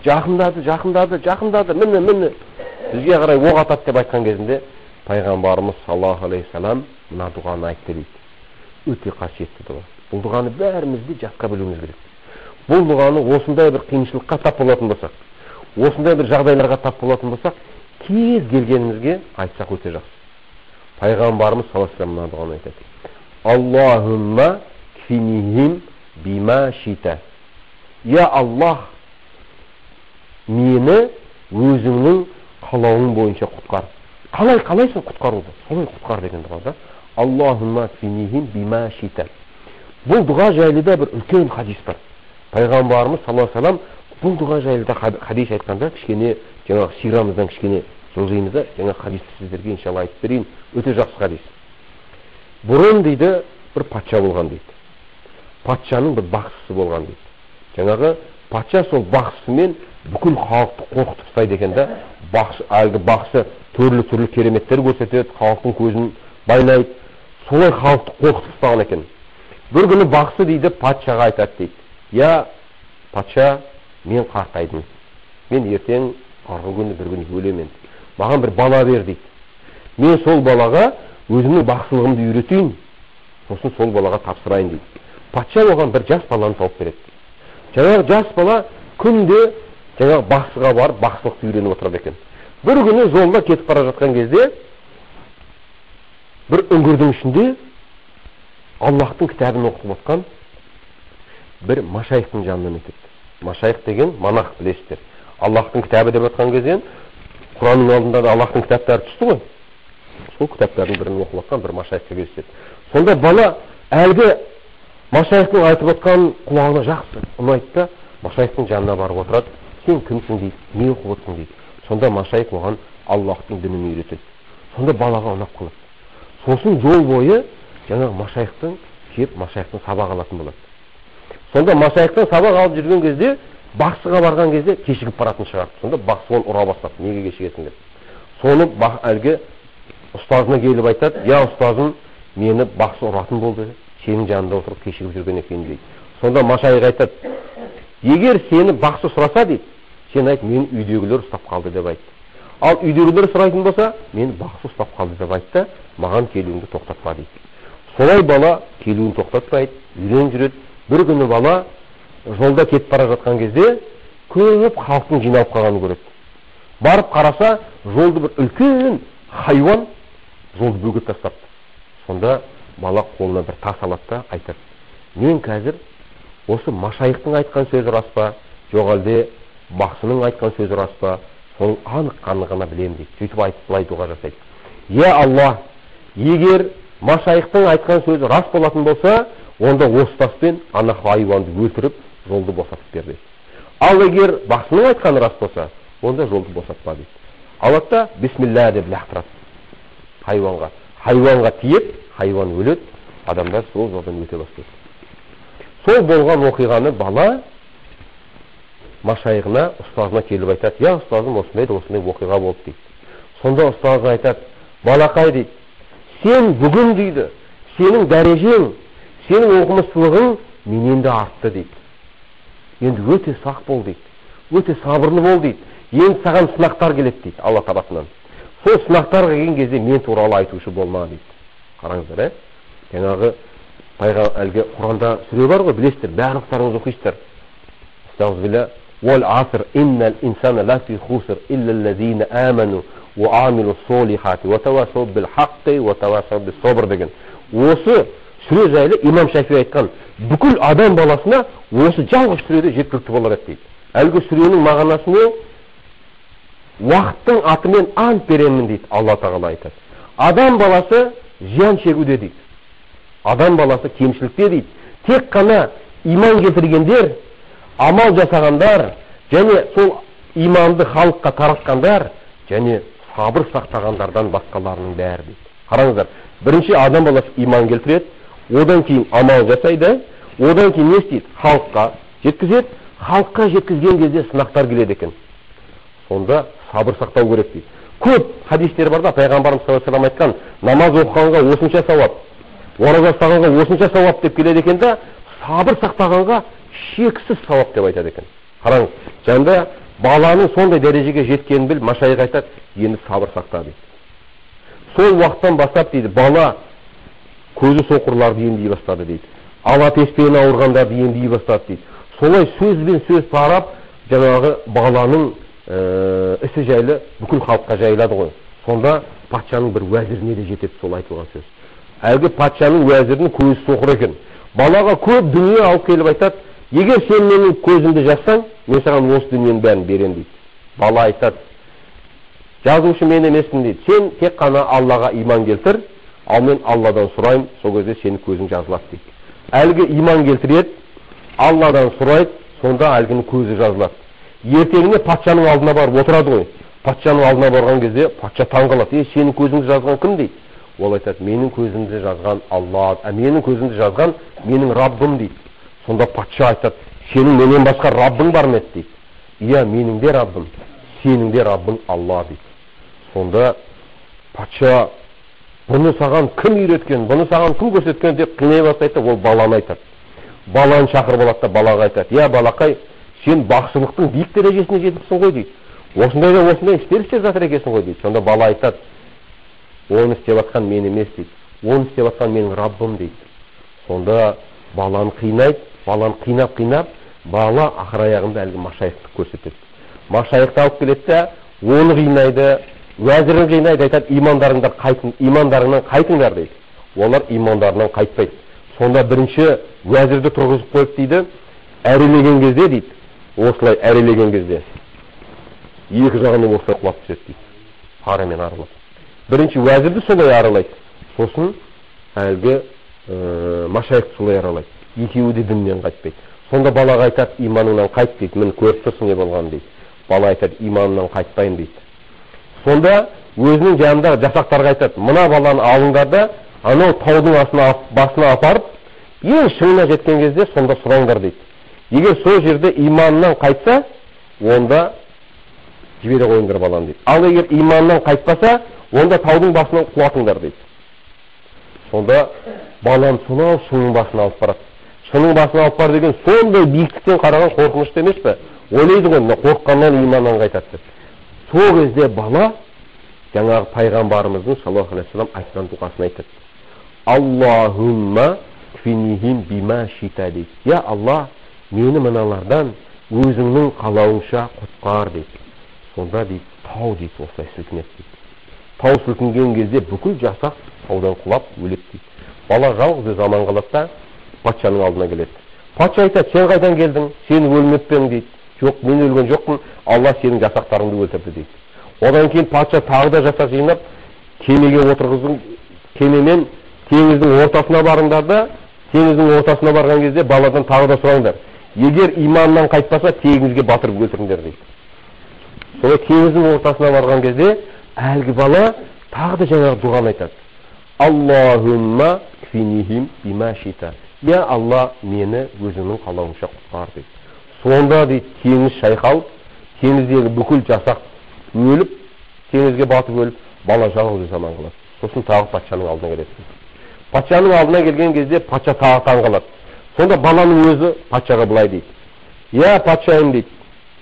Speaker 1: жақындады, міне, бізге қарай оқ атады деп айтқан кезінде, пайғамбарымыз саллаллаху алейхи вассалам мына дұғаны айтты дейді. Өте қасиетті дұға. Бұл дұғаны бәріміз де жатқа білуіміз керек. Бұл дұғаны осындай бір қиыншылыққа тап болатын болсақ, осындай бір жағдайларға тап болатын болсақ, кез келгенімізге айтсақ өте жақсы. Пайғамбарымыз саллаллаху алейхи вассалам мына дұғаны айтады. Аллахумма кфинихим бима шита. Я Аллах, мені өзіңнің қалауың бойынша құтқар. Қалайсың құтқаруды? Солай құтқар деген дұға да. Аллахумма кфинихим бима шита. Бұл дұға жайлы да бір үлкен хадис бар. Пайғамбарымыз саллаллаху алейхи вассалам бұл дұға жайлы да хадис айтқанда, кішкене жаңағы сирамыздан кішкене жылжимыз да, жаңа хадисті сіздерге иншалла айтып берейін. Өте жақсы хадис. Бұрын дейді бір патша болған дейді. Патшаның бір бақсысы болған дейді. Жаңағы патша сол бақсысымен бүкіл халықты қорқытып ұстайды екен да. Әлгі бақсы түрлі кереметтер көрсетеді, халықтың көзін байлайды. Солай халықты қорқытып ұстаған екен. Бір күні бақсы дейді патшаға айтады дейді. Я патша, мен қартайдым. Мен ертең арғы күні бір күні өлемін. Маған бір бала бер дейді. Мен сол балаға өзімнің бақсылығымды үйретейін. Сосын сол балаға тапсырайын дейді. Патша оған бір жас баланы тауып береді. Жаңағы жас бала күнде жаңағы бақсыға барып бақсылықты үйреніп отырады екен. Бір күні жолда кетіп бара жатқан кезде бір үңгірдің ішінде Аллахтың кітабын оқып отқан бір машайықтың жанынан өтеді. Машайық деген монах, білесіздер. Аллахтың кітабы деп отқан кезде Құранның алдында да Аллахтың кітаптары түсті ғой. Сол кітаптардың бірін оқып отқан бір машайыққа кездеседі. Сонда бала әлгі машайықтың айтып отқан құлағына жақсы ұнайды да, машайықтың жанына барып отырады. Сен кімсің дейді, не оқып отырсың дейді. Сонда машайық оған Аллахтың дінін үйретеді. Сонда балаға ұнап қалады. Сосын жол бойы жаңағы машайықтың кеп машайықтың сабақ алатын болады. Сонда машайықтың сабақ алып жүрген кезде, бақсыға барған кезде кешігіп баратын шығарды. Сонда бақсы оны ұра бастады, неге кешігесің деп. Соны әлгі ұстазына келіп айтады, я ұстазым, мені бақсы ұратын болды, сенің жанында отырып кешігіп жүрген екен дейді. Сонда машайық айтады, егер сені бақсы сұраса дейді, сен айт, мен үйдегілер ұстап қалды деп айтты. Ал үйдегілер сұрайтын болса, мен бақсы ұстап қалды деп айтты, маған келуіңді тоқтатпа дейді. Солай бала келуін тоқтатпайды, үйреніп жүреді. Бір күні бала жолда кетіп бара жатқан кезде көп халықтың жиналып қалғанын көреді. Барып қараса, жолды бір үлкен хайуан жолды бөгеп тастапты. Сонда бала қолына бір тас алады да айтады, мен қазір осы машайықтың айтқан сөзі рас па, жоқ әлде бақсының айтқан сөзі рас па, соның анық-қанығына білемін дейді. Сөйтіп айтып былай дұға жасайды. Я Алла, егер машайықтың айтқан сөзі рас болатын болса, онда осы таспен ана хайуанды өлтіріп, жолды босатып бер дейді. Ал егер бақсының айтқаны рас болса, онда жолды босатпа дейді. Алады да бисмилля деп лақтырады хайуанға. хайуанға тиіп, хайуан өледі, адамдар сол жолдан өте бастайды. Сол болған оқиғаны бала машайығына, ұстазына келіп айтады, я ұстазым осындай оқиға болды дейді. Сонда ұстазы айтады, балақай дейді, сен бүгін дейді, сенің дәрежең, сенің оқымыстылығың менен де артты дейді. Енді өте сақ бол дейді, өте сабырлы бол дейді. Енді саған сынақтар келеді дейді Алла тарапынан. Сол сынақтарға келген кезде мен туралы айтушы болма дейді. Қараңыздар, жаңағы әлгі Құранда сүре бар ғой, білесіздер, барлықтарыңыз оқисыздар. Estağfirullah. Wal asr innal insana lafi khusr illa allazina amanu wa amilus solihati wa tawasaw bil haqqi wa tawasaw bis sabr деген. Осы сүре жайлы имам Шафи айтқан, бүкіл адам баласына осы жалғыз сүреде жеткілікті болар еді дейді. Әлгі сүренің мағынасы не? Уақыттың атымен ант беремін дейді Алла тағала айтады. Адам баласы зиян шегуде дейді. Адам баласы кемшілікте дейді. Тек қана иман келтіргендер, амал жасағандар, және сол иманды халыққа таратқандар, және сабыр сақтағандардан басқаларының бәрі дейді. Қараңыздар, бірінші адам баласы иман келтіреді, одан кейін амал жасайды, одан кейін не істейді? Халыққа жеткізеді, халыққа жеткізген кезде сынақтар келеді екен. Сонда сабыр сақтау керек дейді. Көп хадистер бар да, пайғамбарымыз саллаллаху алейхи ва саллям айтқан, намаз оқығанға осынша сауап, ораза ұстағанға осынша сауап деп келеді екен да, сабыр сақтағанға шексіз сауап деп айтады екен. Қараңыз, жаңда баланың сондай дәрежеге жеткенін біл, машайық айтады, енді сабыр сақта дейді. Сол уақыттан бастап дейді, бала көзі соқырларды емдей бастады дейді. Ала теспен ауырғандарды емдей бастады дейді. Солай сөзбен сөз тарап, жаңағы баланың ісі жайлы бүкіл халыққа жайылады ғой. Сонда патшаның бір уәзіріне де жетеді сол айтылған сөз. Әлгі патшаның уәзірінің көзі соқыр екен. Балаға көп дүние алып келіп айтады, егер сен менің көзімді жазсаң, мен саған осы дүниенің бәрін берем дейді. Бала айтады, жазушы мен емеспін дейді. Сен тек қана Аллаға иман келтір, ал мен Алладан сұрайым, сол кезде сенің көзің жазылады дейді. Әлгі иман келтіреді, Алладан сұрайды, сонда әлгінің көзі жазылады. Ертеңіне патшаның алдына барып отырады ғой. Патшаның алдына барған кезде патша таңғалады. Сенің көзіңді жазған кім дейді? Ол айтады, менің көзімді жазған Алла, менің көзімді жазған менің Раббым дейді. Сонда патша айтады, сенің менен басқа Раббың бар ма дейді. Иә, менің де Раббым, сенің де Раббың Алла дейді. Сонда патша, бұны саған кім үйреткен, бұны саған кім көрсеткен деп қинай бастайды, ол баланы айтады. Баланы шақырып алады да балаға айтады, иә балақай, сен бақсылықтың биік дәрежесіне жетіпсің ғой дейді. Осындай да осындай істер істеп жатыр екенсің ғой дейді. Сонда бала айтады, оны істеп жатқан мен емес дейді. Оны істеп жатқан менің Раббым дейді. Сонда баланы қинайды, баланы қинап, бала ақыр аяғында әлгі машайықты көрсетеді. Машайықты алып келеді де, оны қинайды, уәзірін қинайды, айтады, имандарыңнан қайтыңдар дейді. Олар имандарынан қайтпайды. Сонда бірінші уәзірді тұрғызып қойып дейді, әрелеген кезде дейді, осылай әрелеген кезде екі жағынан осылай құлап түседі дейді, қарамен арылып. Бірінші уәзірді солай аралайды, сосын әлгі машайықты солай аралайды. Екеуі де діннен қайтпайды. Сонда балаға айтады, иманыңнан қайт дейді, міне көріп тұрсың не болған дейді. Бала айтады, иманымнан қайтпайын дейді. Сонда өзінің жанында жасақтарға айтады, мына баланы алыңдар да, анау таудың басына апарып, ең шыңына жеткен кезде сонда сұраңдар дейді. Егер сол жерде иманынан қайтса, онда жібере қойыңдар баланы дейді. Ал егер иманынан қайтпаса, онда таудың басынан құлатыңдар дейді. Сонда баланы сонау шыңның басына алып барады. Шыңның басына алып бар деген сондай биіктіктен қараған қорқынышты емес пе? Ойлайды ғой, мына қорыққаннан иманнан қайтады деп. Сол кезде бала жаңағы пайғамбарымыздың саллаллаху алейхи ва саллям айтқан дұғасын айтады. Аллахумма кфинихим бима шита дейді. Я Алла, мені мыналардан өзіңнің қалауыңша құтқар дейді. Сонда дейді, тау дейді, осылай сілкінеді дейді. Тау сілкінген кезде бүкіл жасақ таудан құлап өледі дейді. Бала жалғыз аман қалады да патшаның алдына келеді. Патша айтады, сен қайдан келдің? Сен өлмеп пе едің дейді. Жоқ, мен өлген жоқпын, Алла сенің жасақтарыңды өлтірді дейді. Одан кейін патша тағы да жасақ жинап, кемеге отырғыздың, кемемен теңіздің ортасына барыңдар да, теңіздің ортасына барған кезде баладан тағы да сұраңдар. Егер иманнан қайтпаса, теңізге батырып өлтіріңдер дейді. Солай теңіздің ортасына барған кезде әлгі бала тағы да жаңағы дұғаны айтады. Аллахумма кфинихим имашита. Я Алла, мені өзінің қалауынша құтқар дейді. Сонда дейді, теңіз шайқалып, теңіздегі бүкіл жасақ өліп, теңізге батып өліп, бала жалғыз аман қалады. Сосын тағы патшаның алдына келеді. Патшаның алдына келген кезде патша тағы таң қалады. Сонда баланың өзі патшаға былай дейді. Я патшайым дейді.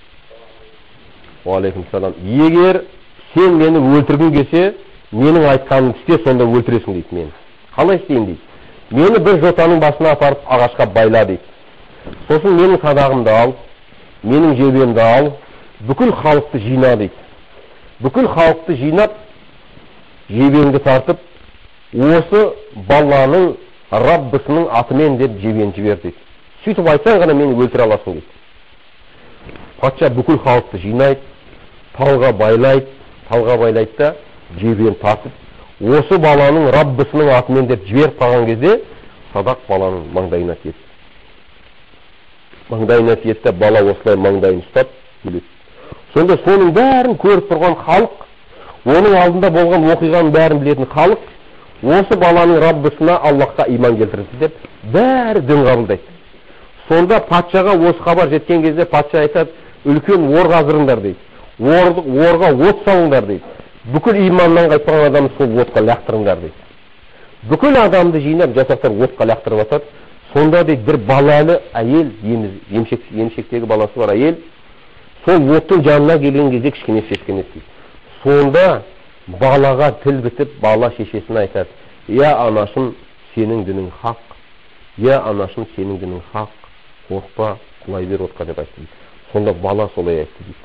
Speaker 1: Уалейкум салам. Егер сен мені өлтіргің келсе, менің айтқанымды істе, сонда өлтіресің дейді мені. Қалай істейін дейді. Мені бір жотаның басына апарып ағашқа байла дейді. Сосын менің садағымды ал, менің жебемді ал, бүкіл халықты жина дейді. Бүкіл халықты жинап, жебеңді тартып, осы баланың Раббысының атымен деп жебен жібер дейді. Сөйтіп айтсаң ғана мені өлтіре аласың дейді. Патша бүкіл халықты жинайды, талға байлайды да, жебен тартып, осы баланың Раббысының атымен деп жіберіп қалған кезде, садақ баланың маңдайына тиеді. Маңдайына тиеді, бала осылай маңдайын ұстап өледі. Сонда соның бәрін көріп тұрған халық, оның алдында болған оқиғаның бәрін білетін халық, осы баланың Раббысына, Аллахқа иман келтірді деп, бәрі дін қабылдайды. Сонда патшаға осы хабар жеткен кезде патша айтады, үлкен ор қазырыңдар дейді. Орға от салыңдар дейді. Бүкіл иманнан қайтпаған адамды сол отқа лақтырыңдар дейді. Бүкіл адамды жинап, жасақтар отқа лақтырып жатады. Сонда дейді, бір балалы әйел, емшектегі баласы бар әйел, сол оттың жанына келген кезде кішкене сескенеді дейді. Сонда балаға тіл бітіп, бала шешесіне айтады, я анашым, сенің дінің хақ, я анашым, сенің дінің хақ, қорықпа, құлай бер отқа деп айтты дейді. Сонда бала солай айтты дейді.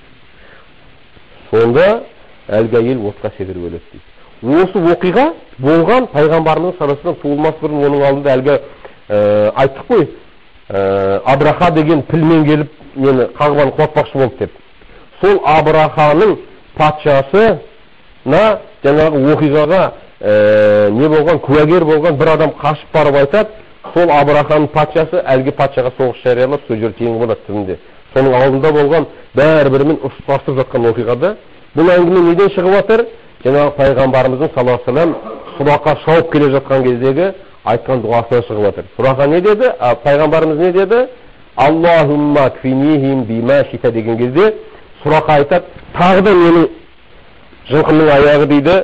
Speaker 1: Сонда әлгі әйел отқа секіріп өледі дейді. Осы оқиға болған пайғамбарының санасынан туылмас бұрын оның алдында әлгі айттық қой, Абраха деген пілмен келіп мені қағбаны құлатпақшы болды деп. Сол Абраханың патшасына жаңағы оқиғаға не болған, куәгер болған бір адам қашып барып айтады, сол Абраханың патшасы әлгі патшаға соғыс жариялап, сол жер тең болады түрінде. Соның алдында болған бәрі-бірімен ұштасып жатқан оқиғада бұл әңгіме неден шығып жатыр? Жаңағы пайғамбарымыздың саллаллаху алейхи ва саллям Сұрақа шауып келе жатқан кездегі айтқан дұғасынан шығып жатыр. Сұрақа не деді? Пайғамбарымыз не деді? Аллахумма кфинихим бимашита деген кезде Сұрақа айтады, тағы да менің жылқымның аяғы дейді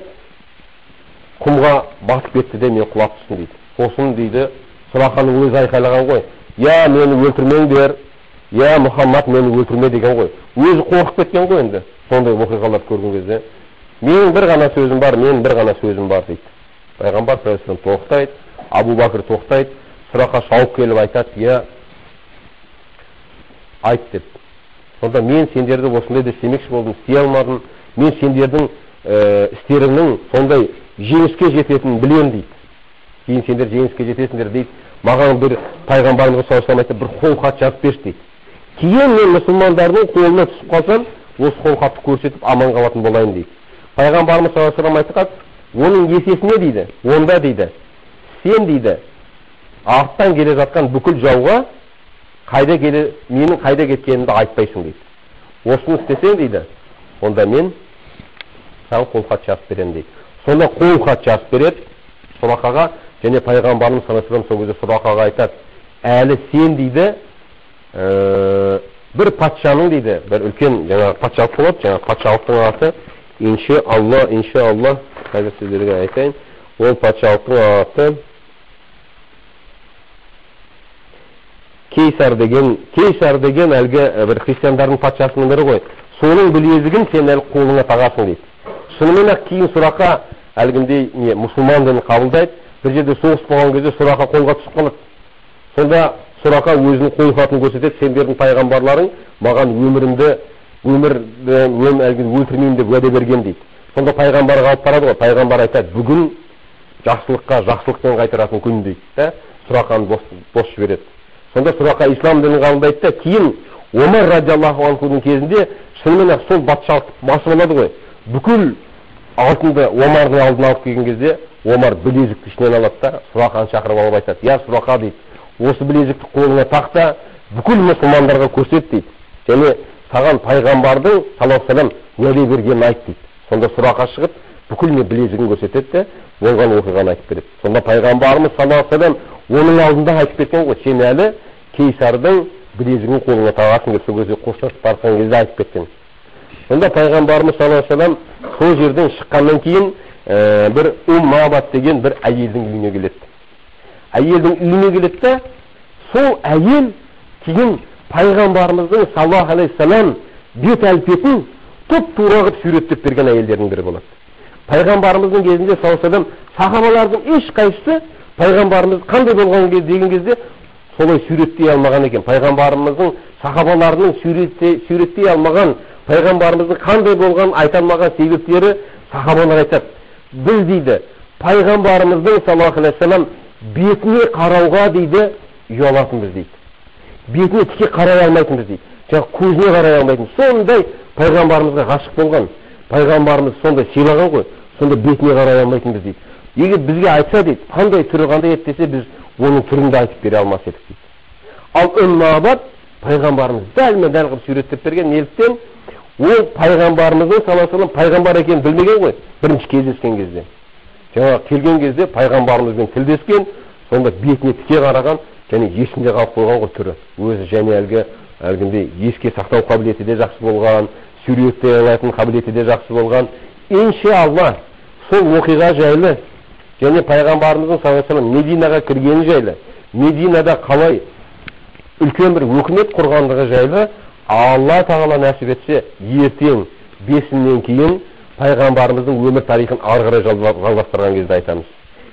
Speaker 1: құмға батып кетті де мен құлап түстім дейді. Сосын дейді, Сұрақаның өзі айқайлаған ғой. Я мені өлтірмеңдер, я Мұхаммад мені өлтірме деген ғой. Өзі қорқып кеткен ғой енді. Сондай оқиғаларды көрген кезде. Менің бір ғана сөзім бар дейді. Пайғамбар саллаллаху тоқтайды, Абу Бәкір тоқтайды, Сұрақа шауып келіп айтады, я айт деп. Сонда мен сендерді осындай да істемекші болдым, істей алмадым. Мен сендердің істеріңнің сондай жеңіске жететінін білем дейді. Кейін сендер жеңіске жетесіңдер дейді. Маған бір пайғамбарымыз саллаллаху алейхи ва саллям бір қол хат жазып берші дейді. Кейін мен мұсылмандардың қолына түсіп қалсам, осы қол хатты көрсетіп аман қалатын болайын дейді. Пайғамбарымыз саллаллаху алейхи ва саллям айтқан, оның есесіне дейді, онда дейді, сен дейді, арттан келе жатқан бүкіл жауға менің қайда кеткенімді айтпайсың дейді. Осыны істесең дейді, онда мен саған қол хат жазып беремін дейді. Сонда қол хат жазып береді Сұрақаға, және пайғамбарымыз саллаллаху алейхи ва саллям сол кезде Сұрақаға айтады, әлі сен дейді бір патшаның дейді, бір үлкен жаңағы патшалық болады, жаңағы патшалықтың аты иншалла, қазір сіздерге айтайын, ол патшалықтың аты Кейсар деген әлгі бір христиандардың патшасының бірі ғой. Соның білезігін сен әлі қолыңа тағасың дейді. Шынымен ақ кейін Сұрақа әлгіндей мұсылман дінін қабылдайды. Бір жерде соғыс болған кезде Сұрақа қолға түсіп қалады. Сонда Сұрақа өзінің қол хатын көрсетеді, сендердің пайғамбарларың маған өмірді өлтірмеймін деп уәде берген дейді. Сонда пайғамбарға алып барады ғой. Пайғамбар айтады, бүгін жақсылықпен қайтаратын күн дейді. Сұрақаны бос жібереді. Сонда Сұрақа ислам дінін қабылдайды да, кейін Омар радиаллаху анхудың кезінде шынымен ақ сол патшалықты басып алады ғой. Бүкіл алтынды Омардың алдына алып келген кезде Омар білезікті ішінен алады да, Сұрақаны шақырып алып айтады, я Сұрақа дейді, осы білезікті қолыңа тақ та бүкіл мұсылмандарға көрсет дейді. Және саған пайғамбардың саллаллаху алейхи ва саллям уәде бергенін айт дейді. Сонда Сұрақа шығып бүкіл не білезігін көрсетеді де болған оқиғаны айтып береді. Сонда пайғамбарымыз саллаллаху алейхи ва саллям оның алдында айтып кеткен ғой, сен әлі кейсардың білезігін қолыңа тағасың деп сол кезде қоштасып барған кезде айтып кеткен. Сонда пайғамбарымыз саллаллаху алейхи ва саллям сол жерден шыққаннан кейін бір Мабат деген бір әйелдің үйіне келеді. Әйелдің үйіне келеді де, сол әйел кейін пайғамбарымыздың саллаллаху алейхи ва саллям бет әлпетін тура қылып суреттеп берген әйелдердің бірі болады. Пайғамбарымыздың кезінде саллаллаху алейхи ва саллям сахабалардың ешқайсысы пайғамбарымыз қандай болған деген кезде солай суреттей алмаған екен. Пайғамбарымыздың сахабаларының суреттей алмаған, пайғамбарымыздың қандай болғанын айта алмаған себептері сахабалар айтады. Біз дейді, пайғамбарымыздың саллаллаху алейхи ва саллям бетіне қарауға дейді ұялатынбыз дейді. Бетіне тіке қарай алмайтынбыз дейді. Жаңа көзіне қарай алмайтынбыз. Сондай пайғамбарымызға ғашық болған, пайғамбарымыз сондай сыйлаған ғой, сонда бетіне қарай алмайтынбыз дейді. Егер бізге айтса дейді, қандай түрі қандай еді десе, біз оның түрін де айтып бере алмас едік дейді. Ал Мабат пайғамбарымыз дәл қылып суреттеп берген. Неліктен? Ол пайғамбарымыздың саллаллаху алейхи ва саллям пайғамбар екенін білмеген ғой, бірінші кездескен кезде. Жаңа келген кезде пайғамбарымызбен тілдескен, сонда бетіне тіке қараған, және есінде қалып қойған ғой түрі. Өзі және әлгіндей еске сақтау қабілеті де жақсы болған, суреттей алатын қабілеті де жақсы болған. Иншалла сол оқиға жайлы және пайғамбарымыздың саллаллаху алейхи ва саллям Мединаға кіргені жайлы, Мединада қалай үлкен бір өкімет құрғандығы жайлы Алла тағала нәсіп етсе, ертең бесіннен кейін пайғамбарымыздың өмір тарихын ары қарай жалғастырған кезде айтамыз.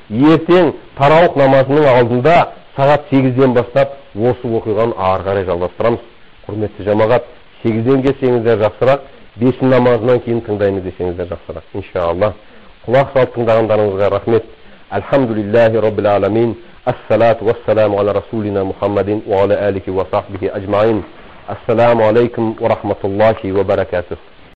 Speaker 1: Ертең тарауық намазының алдында сағат 8-ден бастап осы оқиғаны ары қарай жалғастырамыз. Құрметті жамағат, 8-ден келсеңіздер жақсырақ, 5 намазынан кейін тыңдаймыз десеңіздер жақсырақ. Иншалла. Құлақ салып тыңдағандарыңызға рахмет. Алхамдулиллахи раббил аламин. Ассалату вассаламу аля расулина Мухаммадин ва аля алихи ва сахбихи ажмаин. Ассаламу алейкум ва рахматуллахи ва баракатух.